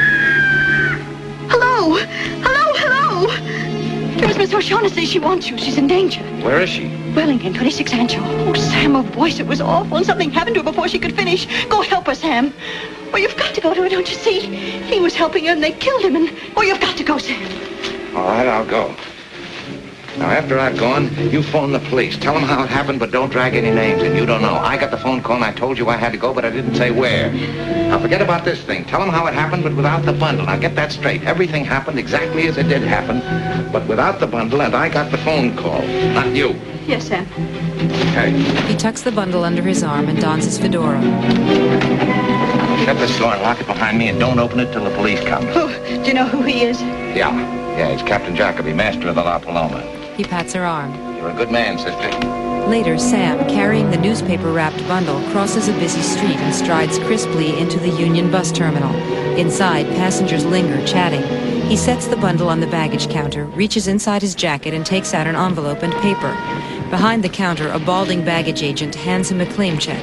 Hello? Hello, hello! It was Miss O'Shaughnessy. She wants you. She's in danger. Where is she? Wellington, twenty-six Ancho. Oh, Sam, her voice, it was awful, and something happened to her before she could finish. Go help her, Sam. Oh, you've got to go to her, don't you see? He was helping her, and they killed him, and... Oh, you've got to go, Sam. All right, I'll go. Now, after I've gone, you phone the police. Tell them how it happened, but don't drag any names in. You don't know. I got the phone call, and I told you I had to go, but I didn't say where. Now, forget about this thing. Tell them how it happened, but without the bundle. Now, get that straight. Everything happened exactly as it did happen, but without the bundle, and I got the phone call, not you. Yes, Sam. Okay. He tucks the bundle under his arm and dons his fedora. Shut this door and lock it behind me, and don't open it till the police come. Who? Do you know who he is? Yeah. Yeah, he's Captain Jacoby, master of the La Paloma. He pats her arm. You're a good man, sister. Later, Sam, carrying the newspaper-wrapped bundle, crosses a busy street and strides crisply into the Union Bus Terminal. Inside, passengers linger, chatting. He sets the bundle on the baggage counter, reaches inside his jacket, and takes out an envelope and paper. Behind the counter, a balding baggage agent hands him a claim check.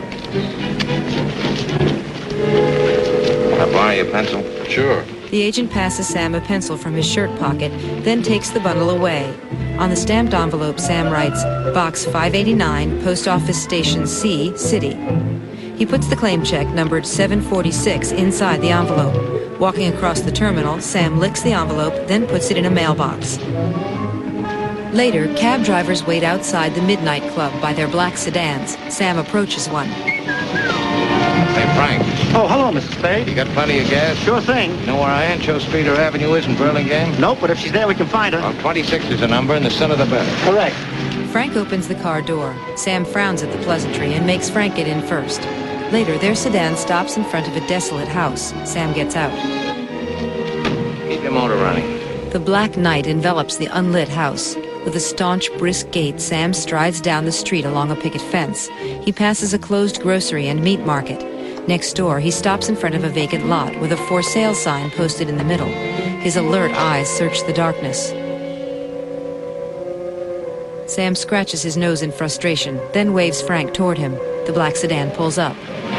Can I borrow your pencil? Sure. The agent passes Sam a pencil from his shirt pocket, then takes the bundle away. On the stamped envelope, Sam writes, Box five eighty-nine, Post Office Station C, City. He puts the claim check, numbered seven forty-six, inside the envelope. Walking across the terminal, Sam licks the envelope, then puts it in a mailbox. Later, cab drivers wait outside the Midnight Club by their black sedans. Sam approaches one. Hey, Frank. Oh, hello, Missus Spade. You got plenty of gas? Sure thing. You know where Ancho Street or Avenue is in Burlingame? Nope, but if she's there, we can find her. Well, twenty-six is the number, and the sooner the better. Correct. Frank opens the car door. Sam frowns at the pleasantry and makes Frank get in first. Later, their sedan stops in front of a desolate house. Sam gets out. Keep your motor running. The black night envelops the unlit house. With a staunch, brisk gait, Sam strides down the street along a picket fence. He passes a closed grocery and meat market. Next door, he stops in front of a vacant lot with a for sale sign posted in the middle. His alert eyes search the darkness. Sam scratches his nose in frustration, then waves Frank toward him. The black sedan pulls up.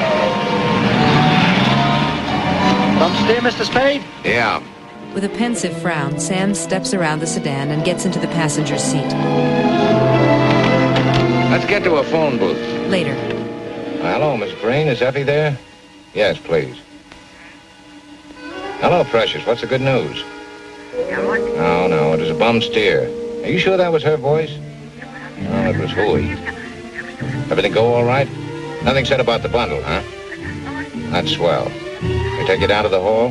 Bump steer, Mister Spade? Yeah. With a pensive frown, Sam steps around the sedan and gets into the passenger's seat. Let's get to a phone booth. Later. Hello, Miss Breen. Is Effie there? Yes, please. Hello, Precious. What's the good news? No, no, it was a bum steer. Are you sure that was her voice? No, it was Hooey. Everything go all right? Nothing said about the bundle, huh? That's swell. Can we take you down to the hall?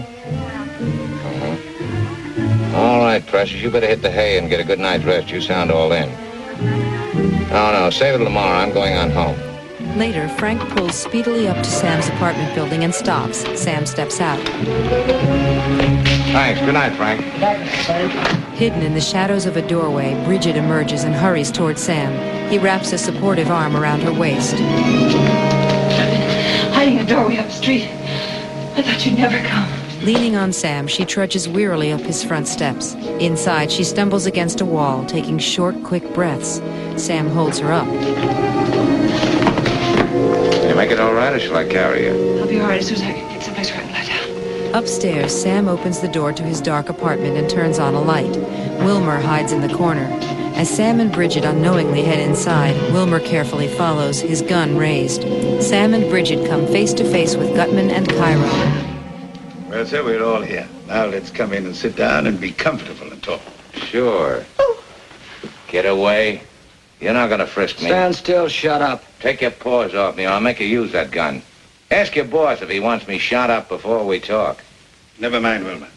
Uh-huh. All right, Precious. You better hit the hay and get a good night's rest. You sound all in. No, no, save it till tomorrow. I'm going on home. Later, Frank pulls speedily up to Sam's apartment building and stops. Sam steps out. Thanks. Good night, Frank. Good night, Mister Spade. Hidden in the shadows of a doorway, Bridget emerges and hurries toward Sam. He wraps a supportive arm around her waist. Hiding in a doorway up the street. I thought you'd never come. Leaning on Sam, she trudges wearily up his front steps. Inside, she stumbles against a wall, taking short, quick breaths. Sam holds her up. Can you make it all right, or shall I carry you? I'll be all right as soon as I can get someplace where I can lie down. Upstairs, Sam opens the door to his dark apartment and turns on a light. Wilmer hides in the corner. As Sam and Bridget unknowingly head inside, Wilmer carefully follows, his gun raised. Sam and Bridget come face to face with Gutman and Cairo. Well, sir, we're all here. Now let's come in and sit down and be comfortable and talk. Sure. Get away. You're not going to frisk me. Stand still, shut up. Take your paws off me or I'll make you use that gun. Ask your boss if he wants me shot up before we talk. Never mind, Wilmer.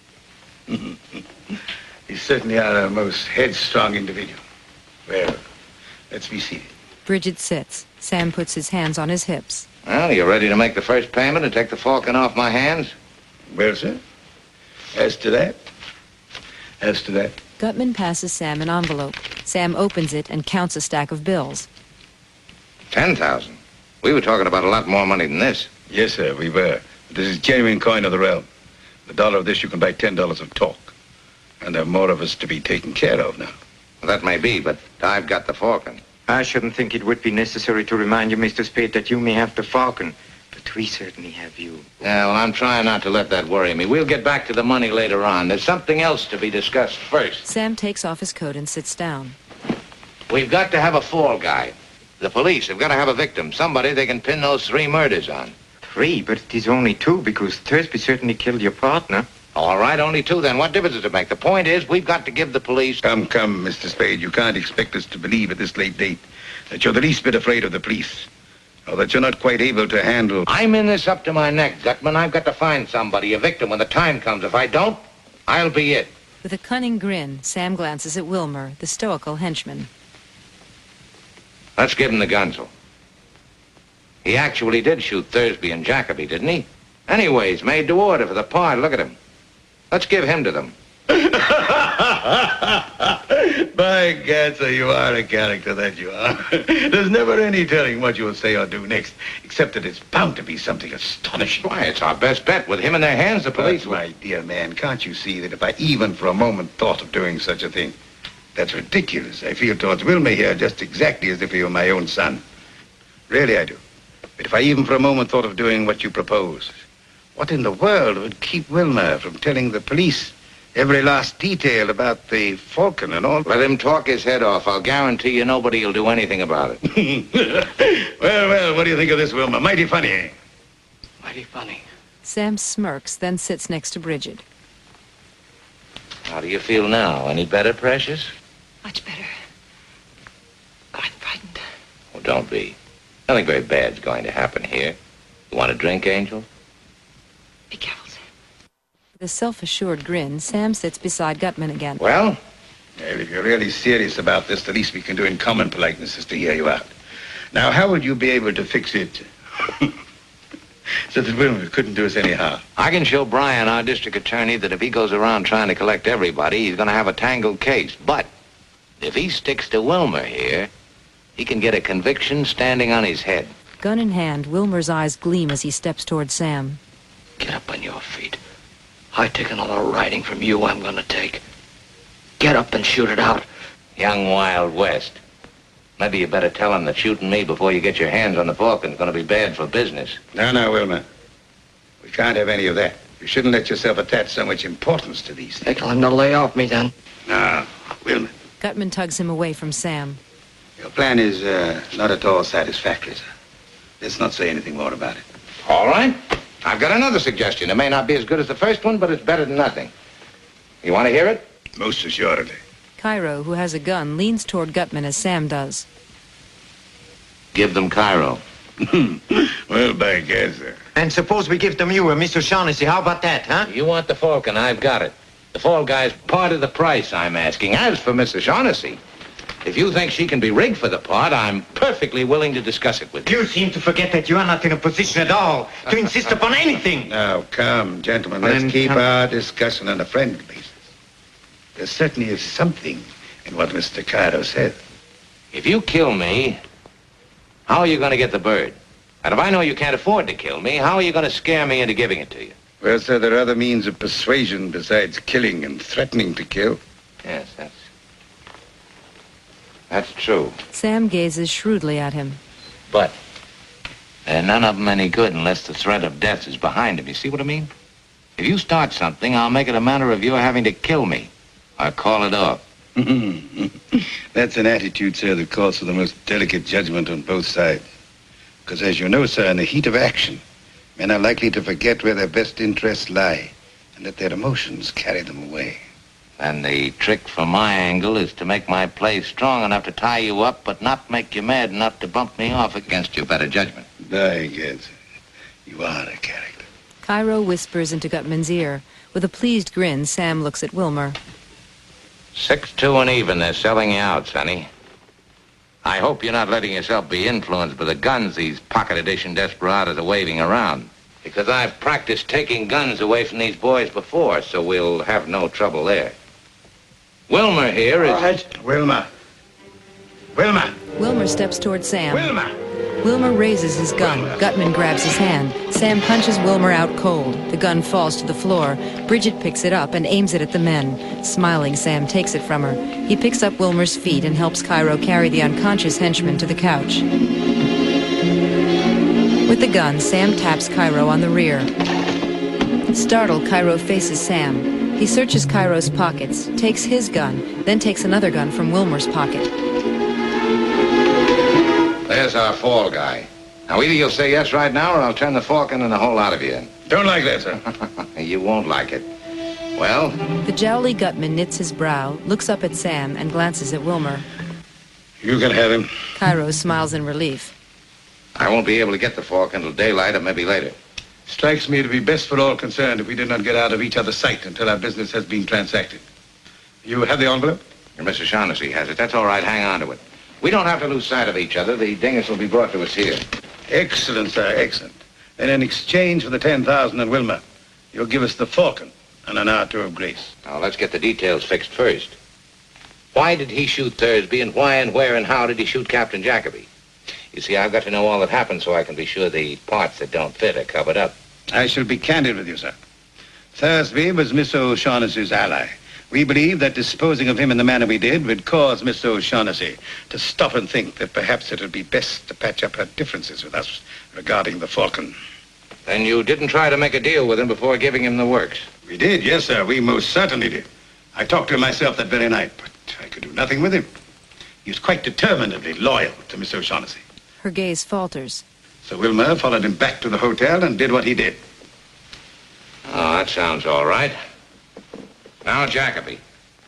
You certainly are a most headstrong individual. Well, let's be seated. Bridget sits. Sam puts his hands on his hips. Well, you ready to make the first payment and take the falcon off my hands? Well, sir, as to that, as to that. Gutman passes Sam an envelope. Sam opens it and counts a stack of bills. Ten thousand? We were talking about a lot more money than this. Yes, sir, we were. But this is genuine coin of the realm. The dollar of this, you can buy ten dollars of talk. And there are more of us to be taken care of now. Well, that may be, but I've got the falcon. I shouldn't think it would be necessary to remind you, Mister Spade, that you may have the falcon. But we certainly have you. Yeah, well, I'm trying not to let that worry me. We'll get back to the money later on. There's something else to be discussed first. Sam takes off his coat and sits down. We've got to have a fall guy. The police have got to have a victim. Somebody they can pin those three murders on. Three? But it is only two, because Thursby certainly killed your partner. All right, only two then. What difference does it make? The point is, we've got to give the police... Come, come, Mister Spade. You can't expect us to believe at this late date that you're the least bit afraid of the police. Or that you're not quite able to handle... I'm in this up to my neck, Gutman. I've got to find somebody, a victim, when the time comes. If I don't, I'll be it. With a cunning grin, Sam glances at Wilmer, the stoical henchman. Let's give him the gunsel. He actually did shoot Thursby and Jacoby, didn't he? Anyways, made to order for the part. Look at him. Let's give him to them. By gad, sir, you are a character, that you are. There's never any telling what you'll say or do next, except that it's bound to be something astonishing. Why, it's our best bet. With him in their hands, the police... But, my dear man, can't you see that if I even for a moment thought of doing such a thing, that's ridiculous. I feel towards Wilmer here just exactly as if he were my own son. Really, I do. But if I even for a moment thought of doing what you propose, what in the world would keep Wilmer from telling the police every last detail about the Falcon and all? Let him talk his head off. I'll guarantee you nobody will do anything about it. Well, well, what do you think of this, Wilmer? Mighty funny, eh? Mighty funny. Sam smirks, then sits next to Bridget. How do you feel now? Any better, Precious? Much better. But I'm frightened. Oh, don't be. Nothing very bad's going to happen here. You want a drink, Angel? Be careful, Sam. With a self-assured grin, Sam sits beside Gutman again. Well? Well, if you're really serious about this, the least we can do in common politeness is to hear you out. Now, how would you be able to fix it so that Wilmer couldn't do us any harm? I can show Brian, our district attorney, that if he goes around trying to collect everybody, he's going to have a tangled case. But if he sticks to Wilmer here, he can get a conviction standing on his head. Gun in hand, Wilmer's eyes gleam as he steps toward Sam. Get up on your feet. I take another riding from you I'm gonna take. Get up and shoot it out. Young Wild West. Maybe you better tell him that shooting me before you get your hands on the Falcon's gonna be bad for business. No, no, Wilmer. We can't have any of that. You shouldn't let yourself attach so much importance to these things. Tell him to lay off me, then. No, Wilmer. Gutman tugs him away from Sam. Your plan is uh, not at all satisfactory, sir. Let's not say anything more about it. All right. I've got another suggestion. It may not be as good as the first one, but it's better than nothing. You want to hear it? Most assuredly. Cairo, who has a gun, leans toward Gutman as Sam does. Give them Cairo. Well, by gad, sir. And suppose we give them you or Mister Shaughnessy. How about that, huh? You want the Falcon, I've got it. The Fall Guy's part of the price, I'm asking. As for Missus Shaughnessy, if you think she can be rigged for the part, I'm perfectly willing to discuss it with you. You seem to forget that you are not in a position at all to insist upon anything. Now, come, gentlemen, Well, let's then, keep come- our discussion on a friendly basis. There certainly is something in what Mister Cairo said. If you kill me, how are you going to get the bird? And if I know you can't afford to kill me, how are you going to scare me into giving it to you? Well, sir, there are other means of persuasion besides killing and threatening to kill. Yes, that's... That's true. Sam gazes shrewdly at him. But they're none of them any good unless the threat of death is behind them. You see what I mean? If you start something, I'll make it a matter of your having to kill me or call it off. That's an attitude, sir, that calls for the most delicate judgment on both sides. Because, as you know, sir, in the heat of action, men are likely to forget where their best interests lie and let their emotions carry them away. And the trick from my angle is to make my play strong enough to tie you up, but not make you mad enough to bump me off against your better judgment. I guess you are a character. Cairo whispers into Gutman's ear. With a pleased grin, Sam looks at Wilmer. Six, two, and even. They're selling you out, Sonny. I hope you're not letting yourself be influenced by the guns these pocket edition desperados are waving around. Because I've practiced taking guns away from these boys before, so we'll have no trouble there. Wilmer here is... All right. Wilmer. Wilmer. Wilmer steps toward Sam. Wilmer. Wilmer raises his gun. Gutman grabs his hand. Sam punches Wilmer out cold. The gun falls to the floor. Bridget picks it up and aims it at the men. Smiling, Sam takes it from her. He picks up Wilmer's feet and helps Cairo carry the unconscious henchman to the couch. With the gun, Sam taps Cairo on the rear. Startled, Cairo faces Sam. He searches Cairo's pockets, takes his gun, then takes another gun from Wilmer's pocket. There's our Fall Guy. Now, either you'll say yes right now, or I'll turn the Falcon and the whole lot of you in. Don't like that, sir. You won't like it. Well? The jowly Gutman knits his brow, looks up at Sam, and glances at Wilmer. You can have him. Cairo smiles in relief. I won't be able to get the Falcon till daylight or maybe later. Strikes me to be best for all concerned if we did not get out of each other's sight until our business has been transacted. You have the envelope? Mister Shaughnessy has it. That's all right. Hang on to it. We don't have to lose sight of each other. The dingus will be brought to us here. Excellent, sir. Excellent. And in exchange for the ten thousand and Wilmer, you'll give us the Falcon and an hour of grace. Now, let's get the details fixed first. Why did he shoot Thursby, and why and where and how did he shoot Captain Jacoby? You see, I've got to know all that happened so I can be sure the parts that don't fit are covered up. I shall be candid with you, sir. Thursby was Miss O'Shaughnessy's ally. We believe that disposing of him in the manner we did would cause Miss O'Shaughnessy to stop and think that perhaps it would be best to patch up her differences with us regarding the Falcon. Then you didn't try to make a deal with him before giving him the works? We did, yes, sir. We most certainly did. I talked to him myself that very night, but I could do nothing with him. He was quite determinedly loyal to Miss O'Shaughnessy. Her gaze falters. So Wilmer followed him back to the hotel and did what he did. Oh, that sounds all right. Now, Jacoby.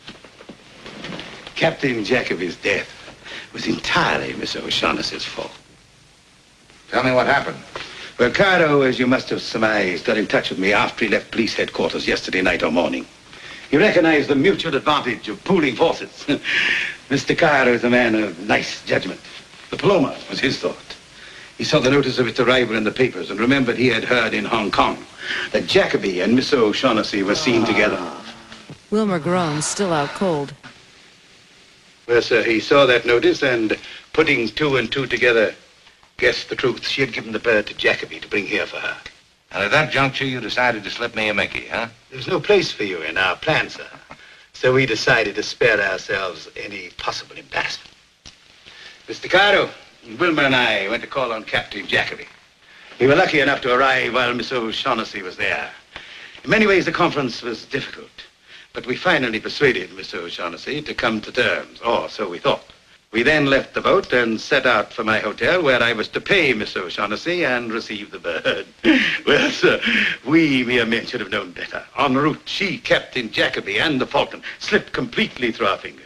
Captain Jacoby's death was entirely Miss O'Shaughnessy's fault. Tell me what happened. Well, Cairo, as you must have surmised, got in touch with me after he left police headquarters yesterday night or morning. He recognized the mutual advantage of pooling forces. Mister Cairo is a man of nice judgment. The Paloma was his thought. He saw the notice of its arrival in the papers and remembered he had heard in Hong Kong that Jacoby and Miss O'Shaughnessy were seen together. Wilmer groans, still out cold. Well, sir, he saw that notice and, putting two and two together, guessed the truth. She had given the bird to Jacoby to bring here for her. And at that juncture, you decided to slip me a Mickey, huh? There was no place for you in our plan, sir. So we decided to spare ourselves any possible embarrassment. Mister Cairo, Wilmer and I went to call on Captain Jacoby. We were lucky enough to arrive while Miss O'Shaughnessy was there. In many ways, the conference was difficult. But we finally persuaded Miss O'Shaughnessy to come to terms, or so we thought. We then left the boat and set out for my hotel, where I was to pay Miss O'Shaughnessy and receive the bird. Well, sir, we mere men should have known better. En route, she, Captain Jacoby, and the Falcon slipped completely through our fingers.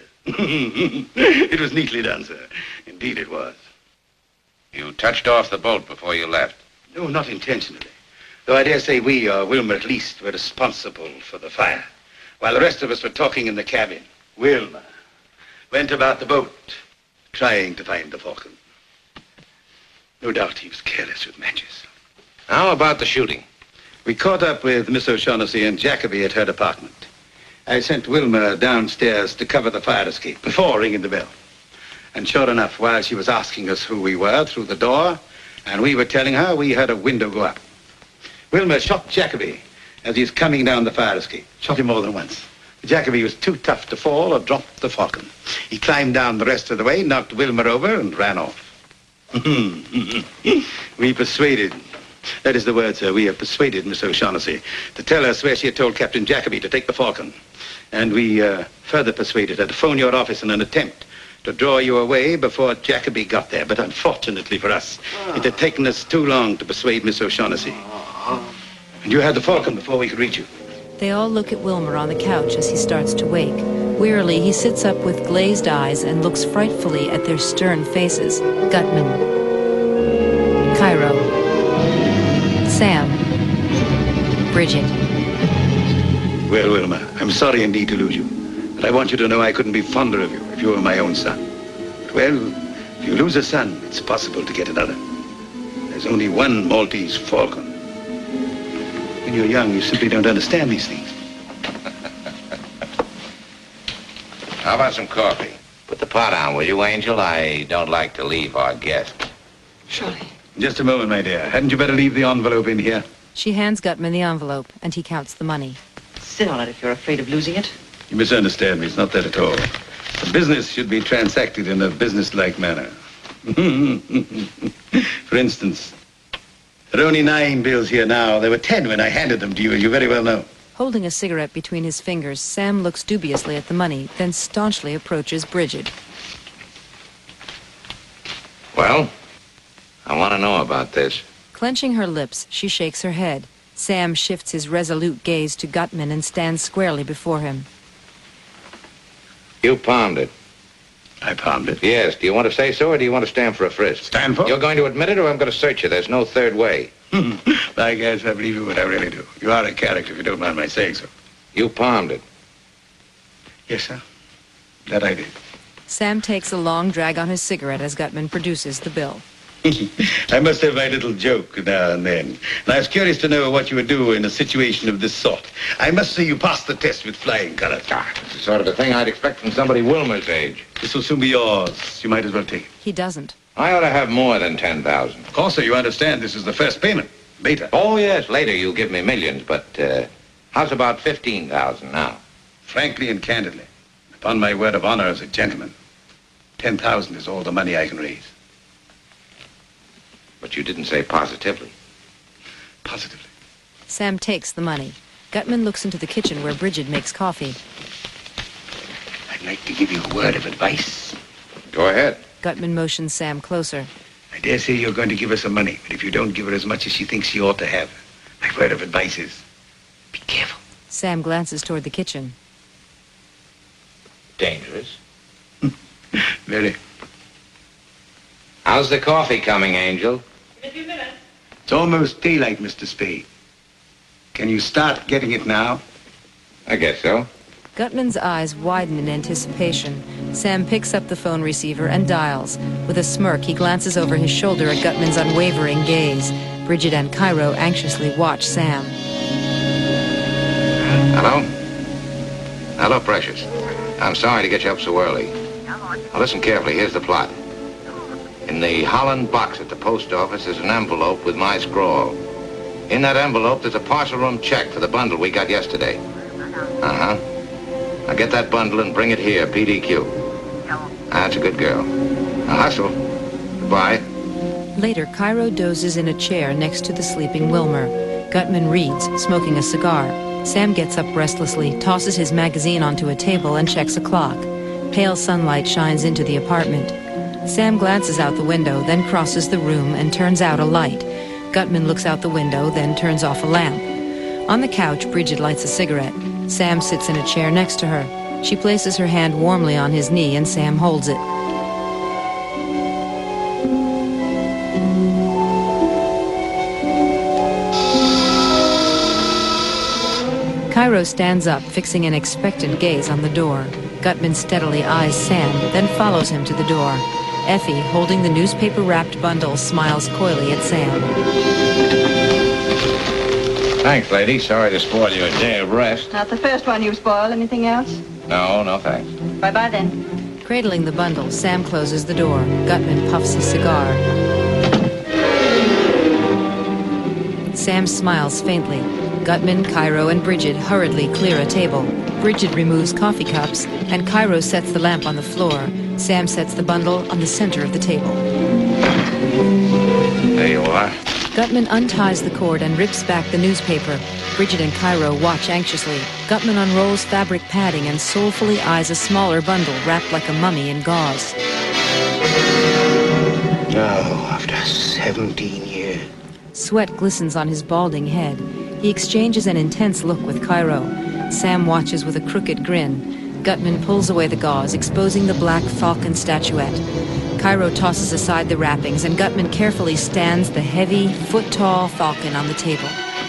It was neatly done, sir. Indeed it was. You touched off the boat before you left? No, not intentionally. Though I dare say we, or Wilmer at least, were responsible for the fire. While the rest of us were talking in the cabin, Wilmer went about the boat, trying to find the Falcon. No doubt he was careless with matches. How about the shooting? We caught up with Miss O'Shaughnessy and Jacoby at her apartment. I sent Wilmer downstairs to cover the fire escape before ringing the bell. And sure enough, while she was asking us who we were through the door, and we were telling her, we heard a window go up. Wilmer shot Jacoby as he was coming down the fire escape. Shot him more than once. Jacoby was too tough to fall or drop the Falcon. He climbed down the rest of the way, knocked Wilmer over, and ran off. We persuaded, that is the word, sir, we have persuaded Miss O'Shaughnessy to tell us where she had told Captain Jacoby to take the Falcon. And we uh, further persuaded her to phone your office in an attempt to draw you away before Jacoby got there. But unfortunately for us, it had taken us too long to persuade Miss O'Shaughnessy. And you had the Falcon before we could reach you. They all look at Wilmer on the couch as he starts to wake. Wearily, he sits up with glazed eyes and looks frightfully at their stern faces. Gutman. Cairo. Sam. Bridget. Well, Wilmer, I'm sorry indeed to lose you. But I want you to know I couldn't be fonder of you if you were my own son. But, well, if you lose a son, it's possible to get another. There's only one Maltese Falcon. When you're young, you simply don't understand these things. How about some coffee? Put the pot on, will you, Angel? I don't like to leave our guests. Surely. Just a moment, my dear. Hadn't you better leave the envelope in here? She hands Gutman the envelope, and he counts the money. Sit on it if you're afraid of losing it. You misunderstand me. It's not that at all. The business should be transacted in a business-like manner. For instance, there are only nine bills here now. There were ten when I handed them to you, as you very well know. Holding a cigarette between his fingers, Sam looks dubiously at the money, then staunchly approaches Bridget. Well, I want to know about this. Clenching her lips, she shakes her head. Sam shifts his resolute gaze to Gutman and stands squarely before him. You palmed it. I palmed it? Yes. Do you want to say so, or do you want to stand for a frisk? Stand for? You're going to admit it, or I'm going to search you. There's no third way. By guess I believe you what I really do. You are a character, if you don't mind my saying so. You palmed it. Yes, sir. That I did. Sam takes a long drag on his cigarette as Gutman produces the bill. I must have my little joke now and then. And I was curious to know what you would do in a situation of this sort. I must say you passed the test with flying colors. Ah, it's the sort of a thing I'd expect from somebody Wilmer's age. This will soon be yours. You might as well take it. He doesn't. I ought to have more than ten thousand. Of course, sir, you understand this is the first payment. Later. Oh, yes, later you'll give me millions, but uh, how's about fifteen thousand now? Frankly and candidly, upon my word of honor as a gentleman, ten thousand is all the money I can raise. But you didn't say positively. Positively. Sam takes the money. Gutman looks into the kitchen where Bridget makes coffee. I'd like to give you a word of advice. Go ahead. Gutman motions Sam closer. I dare say you're going to give her some money, but if you don't give her as much as she thinks she ought to have, my word of advice is, be careful. Sam glances toward the kitchen. Dangerous. Very. How's the coffee coming, Angel? In a few minutes. It's almost daylight, Mister Spade. Can you start getting it now? I guess so. Gutman's eyes widen in anticipation. Sam picks up the phone receiver and dials. With a smirk, he glances over his shoulder at Gutman's unwavering gaze. Bridget and Cairo anxiously watch Sam. Hello? Hello, Precious. I'm sorry to get you up so early. Now, listen carefully. Here's the plot. In the Holland box at the post office is an envelope with my scrawl. In that envelope, there's a parcel room check for the bundle we got yesterday. Uh-huh. Now get that bundle and bring it here, P D Q. That's a good girl. Now hustle. Goodbye. Later, Cairo dozes in a chair next to the sleeping Wilmer. Gutman reads, smoking a cigar. Sam gets up restlessly, tosses his magazine onto a table, and checks a clock. Pale sunlight shines into the apartment. Sam glances out the window, then crosses the room and turns out a light. Gutman looks out the window, then turns off a lamp. On the couch, Bridget lights a cigarette. Sam sits in a chair next to her. She places her hand warmly on his knee, and Sam holds it. Cairo stands up, fixing an expectant gaze on the door. Gutman steadily eyes Sam, then follows him to the door. Effie, holding the newspaper-wrapped bundle, smiles coyly at Sam. Thanks, lady. Sorry to spoil your day of rest. Not the first one you've spoiled. Anything else? No, no thanks. Bye-bye, then. Cradling the bundle, Sam closes the door. Gutman puffs his cigar. Sam smiles faintly. Gutman, Cairo, and Bridget hurriedly clear a table. Bridget removes coffee cups, and Cairo sets the lamp on the floor. Sam sets the bundle on the center of the table. There you are. Gutman unties the cord and rips back the newspaper. Bridget and Cairo watch anxiously. Gutman unrolls fabric padding and soulfully eyes a smaller bundle wrapped like a mummy in gauze. Oh, after seventeen years. Sweat glistens on his balding head. He exchanges an intense look with Cairo. Sam watches with a crooked grin. Gutman pulls away the gauze, exposing the black falcon statuette. Cairo tosses aside the wrappings, and Gutman carefully stands the heavy, foot-tall falcon on the table.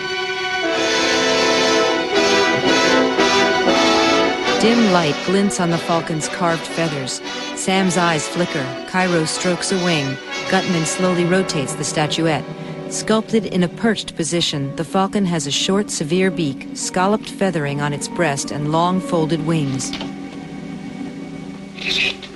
Dim light glints on the falcon's carved feathers. Sam's eyes flicker. Cairo strokes a wing. Gutman slowly rotates the statuette. Sculpted in a perched position, the falcon has a short, severe beak, scalloped feathering on its breast, and long, folded wings. It is it.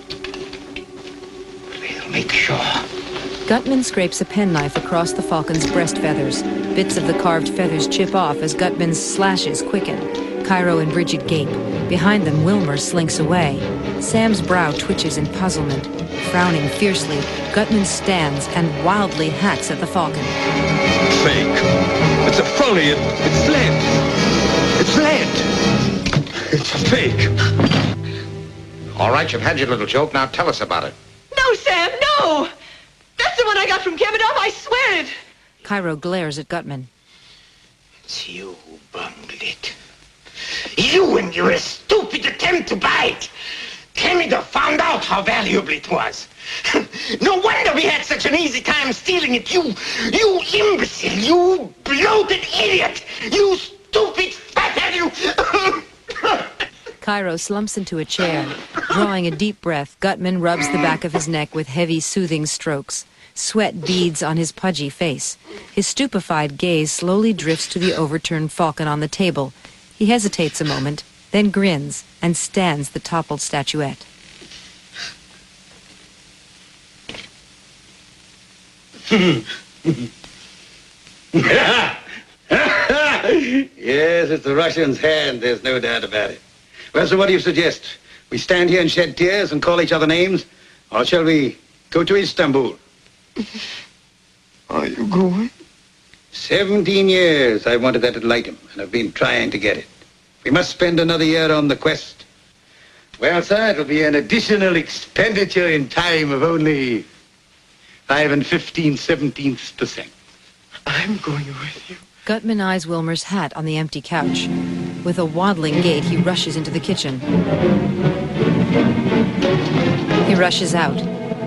We'll make sure. Gutman scrapes a penknife across the falcon's breast feathers. Bits of the carved feathers chip off as Gutman's slashes quicken. Cairo and Bridget gape. Behind them, Wilmer slinks away. Sam's brow twitches in puzzlement. Frowning fiercely, Gutman stands and wildly hacks at the falcon. Fake. It's a phony. It, it's lead. It's lead. It's a fake. All right, you've had your little joke. Now tell us about it. No, Sam, no! That's the one I got from Kemidov, I swear it! Cairo glares at Gutman. It's you who bungled it. You and your stupid attempt to buy it. Kemidov found out how valuable it was. No wonder we had such an easy time stealing it. You, you imbecile, you bloated idiot, you stupid fathead, you... Cairo slumps into a chair. Drawing a deep breath, Gutman rubs the back of his neck with heavy, soothing strokes. Sweat beads on his pudgy face. His stupefied gaze slowly drifts to the overturned falcon on the table. He hesitates a moment, then grins and stands the toppled statuette. Yes, it's the Russian's hand, there's no doubt about it. Well, so what do you suggest? We stand here and shed tears and call each other names? Or shall we go to Istanbul? Are you going? Seventeen years I wanted that little item, and I've been trying to get it. We must spend another year on the quest. Well, sir, it'll be an additional expenditure in time of only five and fifteen seventeenths percent. I'm going with you. Gutman eyes Wilmer's hat on the empty couch. With a waddling gait, he rushes into the kitchen. He rushes out.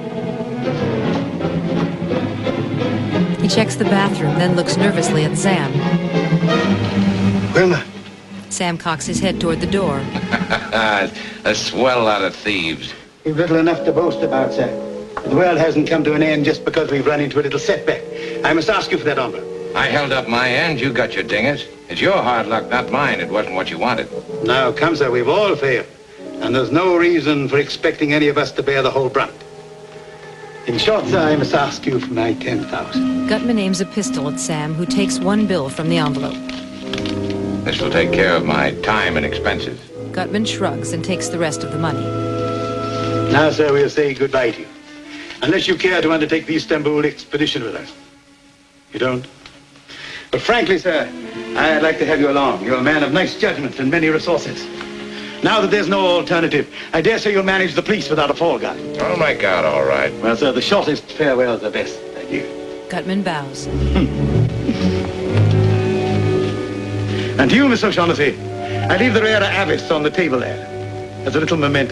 He checks the bathroom, then looks nervously at Sam. Wilmer. Sam cocks his head toward the door. A swell lot of thieves. We've little enough to boast about, sir. The world hasn't come to an end just because we've run into a little setback. I must ask you for that envelope. I held up my end, you got your dingers. It's your hard luck, not mine. It wasn't what you wanted. Now, come, sir, we've all failed. And there's no reason for expecting any of us to bear the whole brunt. In short, sir, I must ask you for my ten thousand. Gutman aims a pistol at Sam, who takes one bill from the envelope. This will take care of my time and expenses. Gutman shrugs and takes the rest of the money. Now, sir, we'll say goodbye to you. Unless you care to undertake the Istanbul expedition with us. You don't? But frankly, sir, I'd like to have you along. You're a man of nice judgment and many resources. Now that there's no alternative, I dare say you'll manage the police without a fall guy. I'll make out all right. Well, sir, the shortest farewell is the best. Thank you. Gutman bows. And to you, Miss O'Shaughnessy, I leave the Rara Avis on the table there as a little memento.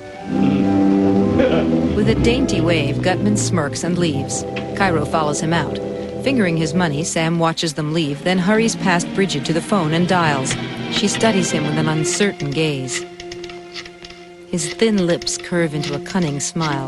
With a dainty wave, Gutman smirks and leaves. Cairo follows him out. Fingering his money, Sam watches them leave, then hurries past Bridget to the phone and dials. She studies him with an uncertain gaze. His thin lips curve into a cunning smile.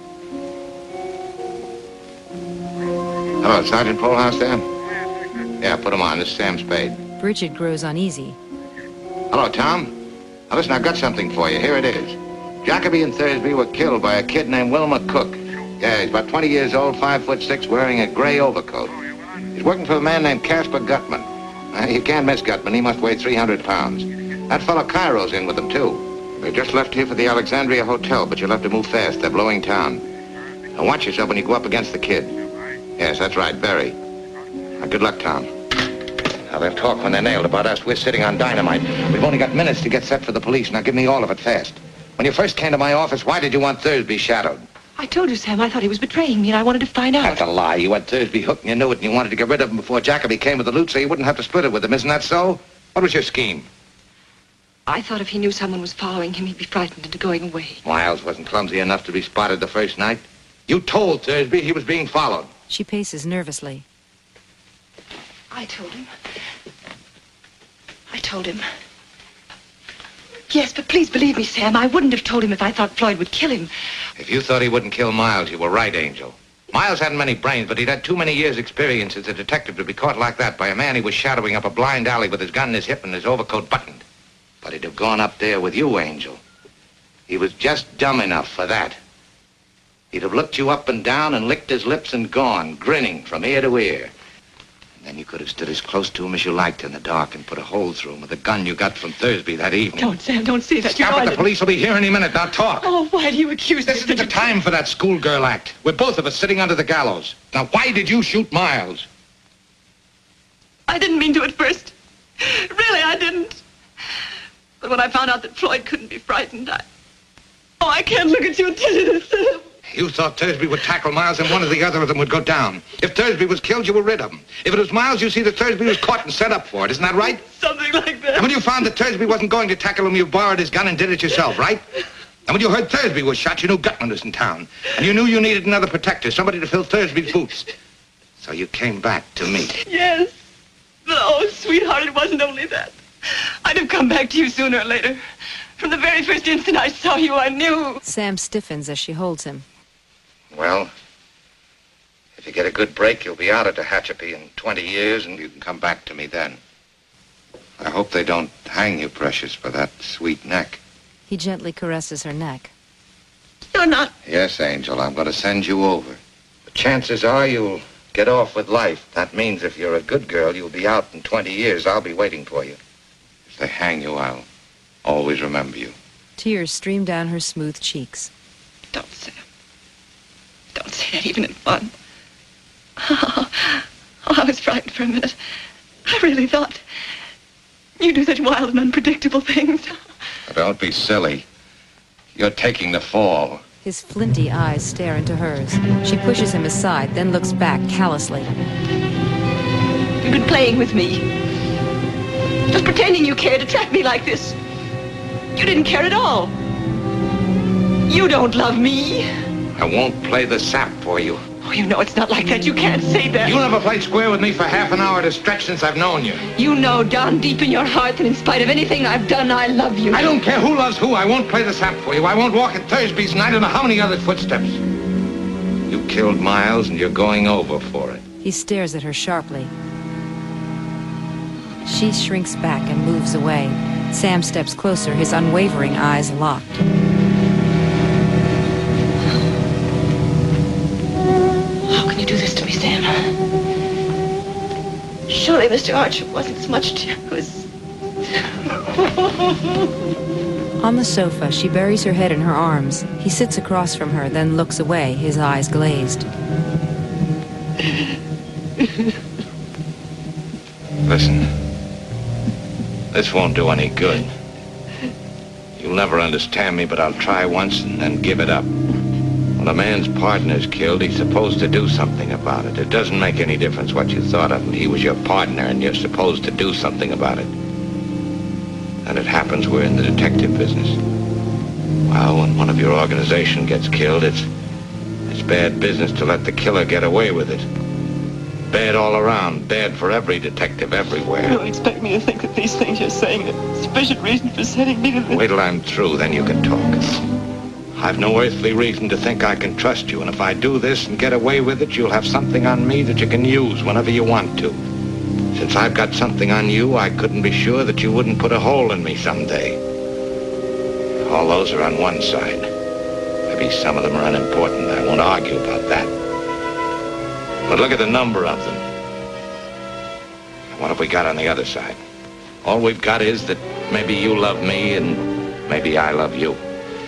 Hello, Sergeant Polhouse there? Yeah, put him on. This is Sam Spade. Bridget grows uneasy. Hello, Tom. Now, listen, I've got something for you. Here it is. Jacoby and Thursby were killed by a kid named Wilmer Cook. Yeah, he's about twenty years old, five foot six, wearing a gray overcoat. He's working for a man named Casper Gutman. Uh, you can't miss Gutman. He must weigh three hundred pounds. That fellow Cairo's in with them, too. They just left here for the Alexandria Hotel, but you'll have to move fast. They're blowing town. Now, watch yourself when you go up against the kid. Yes, that's right, Barry. Now, good luck, Tom. Now, they'll talk when they're nailed about us. We're sitting on dynamite. We've only got minutes to get set for the police. Now, give me all of it fast. When you first came to my office, why did you want Thursby shadowed? I told you, Sam, I thought he was betraying me, and I wanted to find out. That's a lie. You had Thursby hooked, and you knew it, and you wanted to get rid of him before Jacoby came with the loot so you wouldn't have to split it with him. Isn't that so? What was your scheme? I thought if he knew someone was following him, he'd be frightened into going away. Miles wasn't clumsy enough to be spotted the first night. You told Thursby he was being followed. She paces nervously. I told him. I told him. Yes, but please believe me, Sam. I wouldn't have told him if I thought Floyd would kill him. If you thought he wouldn't kill Miles, you were right, Angel. Miles hadn't many brains, but he'd had too many years' experience as a detective to be caught like that by a man he was shadowing up a blind alley with his gun in his hip and his overcoat buttoned. But he'd have gone up there with you, Angel. He was just dumb enough for that. He'd have looked you up and down and licked his lips and gone, grinning from ear to ear. Then you could have stood as close to him as you liked in the dark and put a hole through him with the gun you got from Thursby that evening. Don't, Sam, don't say that. Stop you know it. The I police will be here any minute. Now talk. Oh, why do you accuse This isn't the time for that schoolgirl act. We're both of us sitting under the gallows. Now, why did you shoot Miles? I didn't mean to at first. Really, I didn't. But when I found out that Floyd couldn't be frightened, I... Oh, I can't look at you and tell you this. You thought Thursby would tackle Miles and one or the other of them would go down. If Thursby was killed, you were rid of him. If it was Miles, you see that Thursby was caught and set up for it. Isn't that right? Something like that. And when you found that Thursby wasn't going to tackle him, you borrowed his gun and did it yourself, right? And when you heard Thursby was shot, you knew Gutman was in town. And you knew you needed another protector, somebody to fill Thursby's boots. So you came back to me. Yes. But, oh, sweetheart, it wasn't only that. I'd have come back to you sooner or later. From the very first instant I saw you, I knew. Sam stiffens as she holds him. Well, If you get a good break, you'll be out of Tehachapi in twenty years, and you can come back to me then. I hope they don't hang you, Precious, for that sweet neck. He gently caresses her neck. You're not... Yes, Angel, I'm going to send you over. The chances are you'll get off with life. That means if you're a good girl, you'll be out in twenty years. I'll be waiting for you. If they hang you, I'll always remember you. Tears stream down her smooth cheeks. Don't, Sam. Don't say that even in fun. Oh, oh, I was frightened for a minute. I really thought you do such wild and unpredictable things. Don't be silly. You're taking the fall. His flinty eyes stare into hers. She pushes him aside, then looks back callously. You've been playing with me. Just pretending you cared to trap me like this. You didn't care at all. You don't love me. I won't play the sap for you. Oh, you know it's not like that. You can't say that. You never played square with me for half an hour at a stretch since I've known you. You know down deep in your heart that in spite of anything I've done, I love you. I don't care who loves who. I won't play the sap for you. I won't walk in Thursby's, and I don't know how many other footsteps. You killed Miles, and you're going over for it. He stares at her sharply. She shrinks back and moves away. Sam steps closer, his unwavering eyes locked. How can you do this to me, Sam? Surely Mister Archer wasn't as much to you as... On the sofa, she buries her head in her arms. He sits across from her, then looks away, his eyes glazed. Listen. This won't do any good. You'll never understand me, but I'll try once and then give it up. When a man's partner's killed, he's supposed to do something about it. It doesn't make any difference what you thought of him. He was your partner, and you're supposed to do something about it. And it happens we're in the detective business. Well, when one of your organization gets killed, it's, it's bad business to let the killer get away with it. Bad all around. Bad for every detective everywhere. You don't expect me to think that these things you're saying are sufficient reason for sending me to this... Wait till I'm through, then you can talk. I've no earthly reason to think I can trust you, and if I do this and get away with it, you'll have something on me that you can use whenever you want to. Since I've got something on you, I couldn't be sure that you wouldn't put a hole in me someday. All those are on one side. Maybe some of them are unimportant. I won't argue about that. But look at the number of them. And what have we got on the other side? All we've got is that maybe you love me and maybe I love you.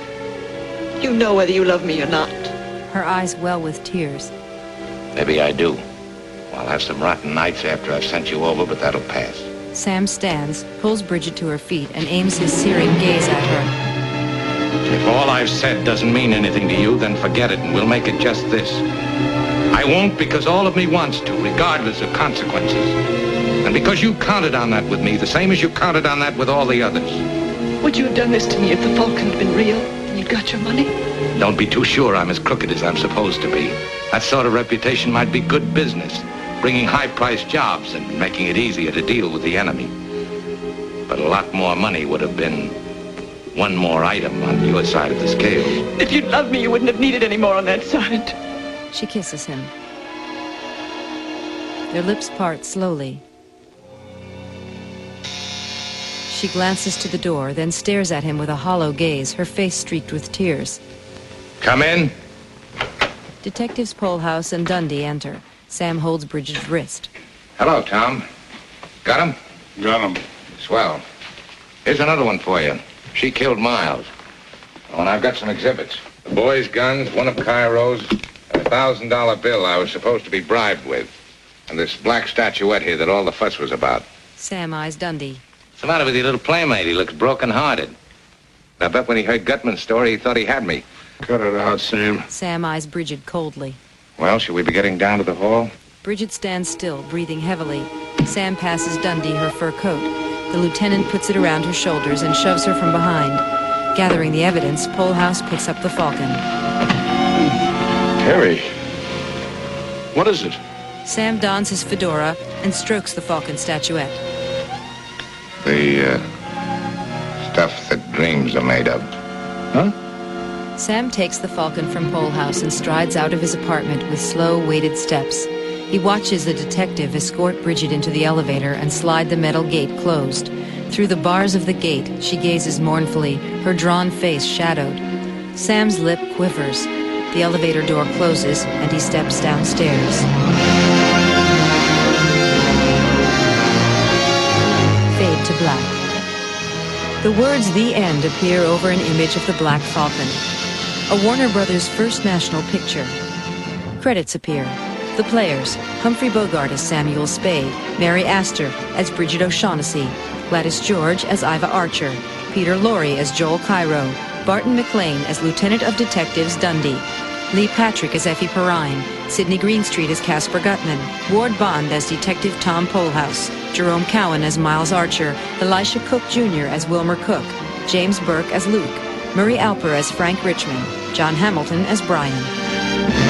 You know whether you love me or not. Her eyes well with tears. Maybe I do. I'll have some rotten nights after I've sent you over, but that'll pass. Sam stands, pulls Bridget to her feet, and aims his searing gaze at her. If all I've said doesn't mean anything to you, then forget it, and we'll make it just this. I won't because all of me wants to, regardless of consequences. And because you counted on that with me, the same as you counted on that with all the others. Would you have done this to me if the Falcon had been real and you'd got your money? Don't be too sure I'm as crooked as I'm supposed to be. That sort of reputation might be good business, bringing high-priced jobs and making it easier to deal with the enemy. But a lot more money would have been one more item on your side of the scale. If you'd loved me, you wouldn't have needed any more on that side. She kisses him. Their lips part slowly. She glances to the door, then stares at him with a hollow gaze, her face streaked with tears. Come in. Detectives Polhouse and Dundee enter. Sam holds Bridget's wrist. Hello, Tom. Got him? Got him. Swell. Here's another one for you. She killed Miles. Oh, and I've got some exhibits. The boy's guns, one of Cairo's, and a thousand dollar bill I was supposed to be bribed with. And this black statuette here that all the fuss was about. Sam eyes Dundee. What's the matter with your little playmate? He looks broken-hearted. I bet when he heard Gutman's story, he thought he had me. Cut it out, Sam. Sam eyes Bridget coldly. Well, should we be getting down to the hall? Bridget stands still, breathing heavily. Sam passes Dundee her fur coat. The lieutenant puts it around her shoulders and shoves her from behind. Gathering the evidence, Polhouse picks up the Falcon. Harry. What is it? Sam dons his fedora and strokes the Falcon statuette. The, uh, stuff that dreams are made of. Huh? Sam takes the Falcon from Polehouse and strides out of his apartment with slow, weighted steps. He watches the detective escort Bridget into the elevator and slide the metal gate closed. Through the bars of the gate, she gazes mournfully, her drawn face shadowed. Sam's lip quivers. The elevator door closes, and he steps downstairs. Fade to black. The words "The End" appear over an image of the Black Falcon, a Warner Brothers first national picture. Credits appear. The players: Humphrey Bogart as Samuel Spade, Mary Astor as Bridget O'Shaughnessy, Gladys George as Iva Archer, Peter Lorre as Joel Cairo, Barton McLean as Lieutenant of Detectives Dundee, Lee Patrick as Effie Perrine, Sidney Greenstreet as Casper Gutman, Ward Bond as Detective Tom Polehouse, Jerome Cowan as Miles Archer, Elisha Cook Junior as Wilmer Cook, James Burke as Luke, Murray Alper as Frank Richmond, John Hamilton as Brian.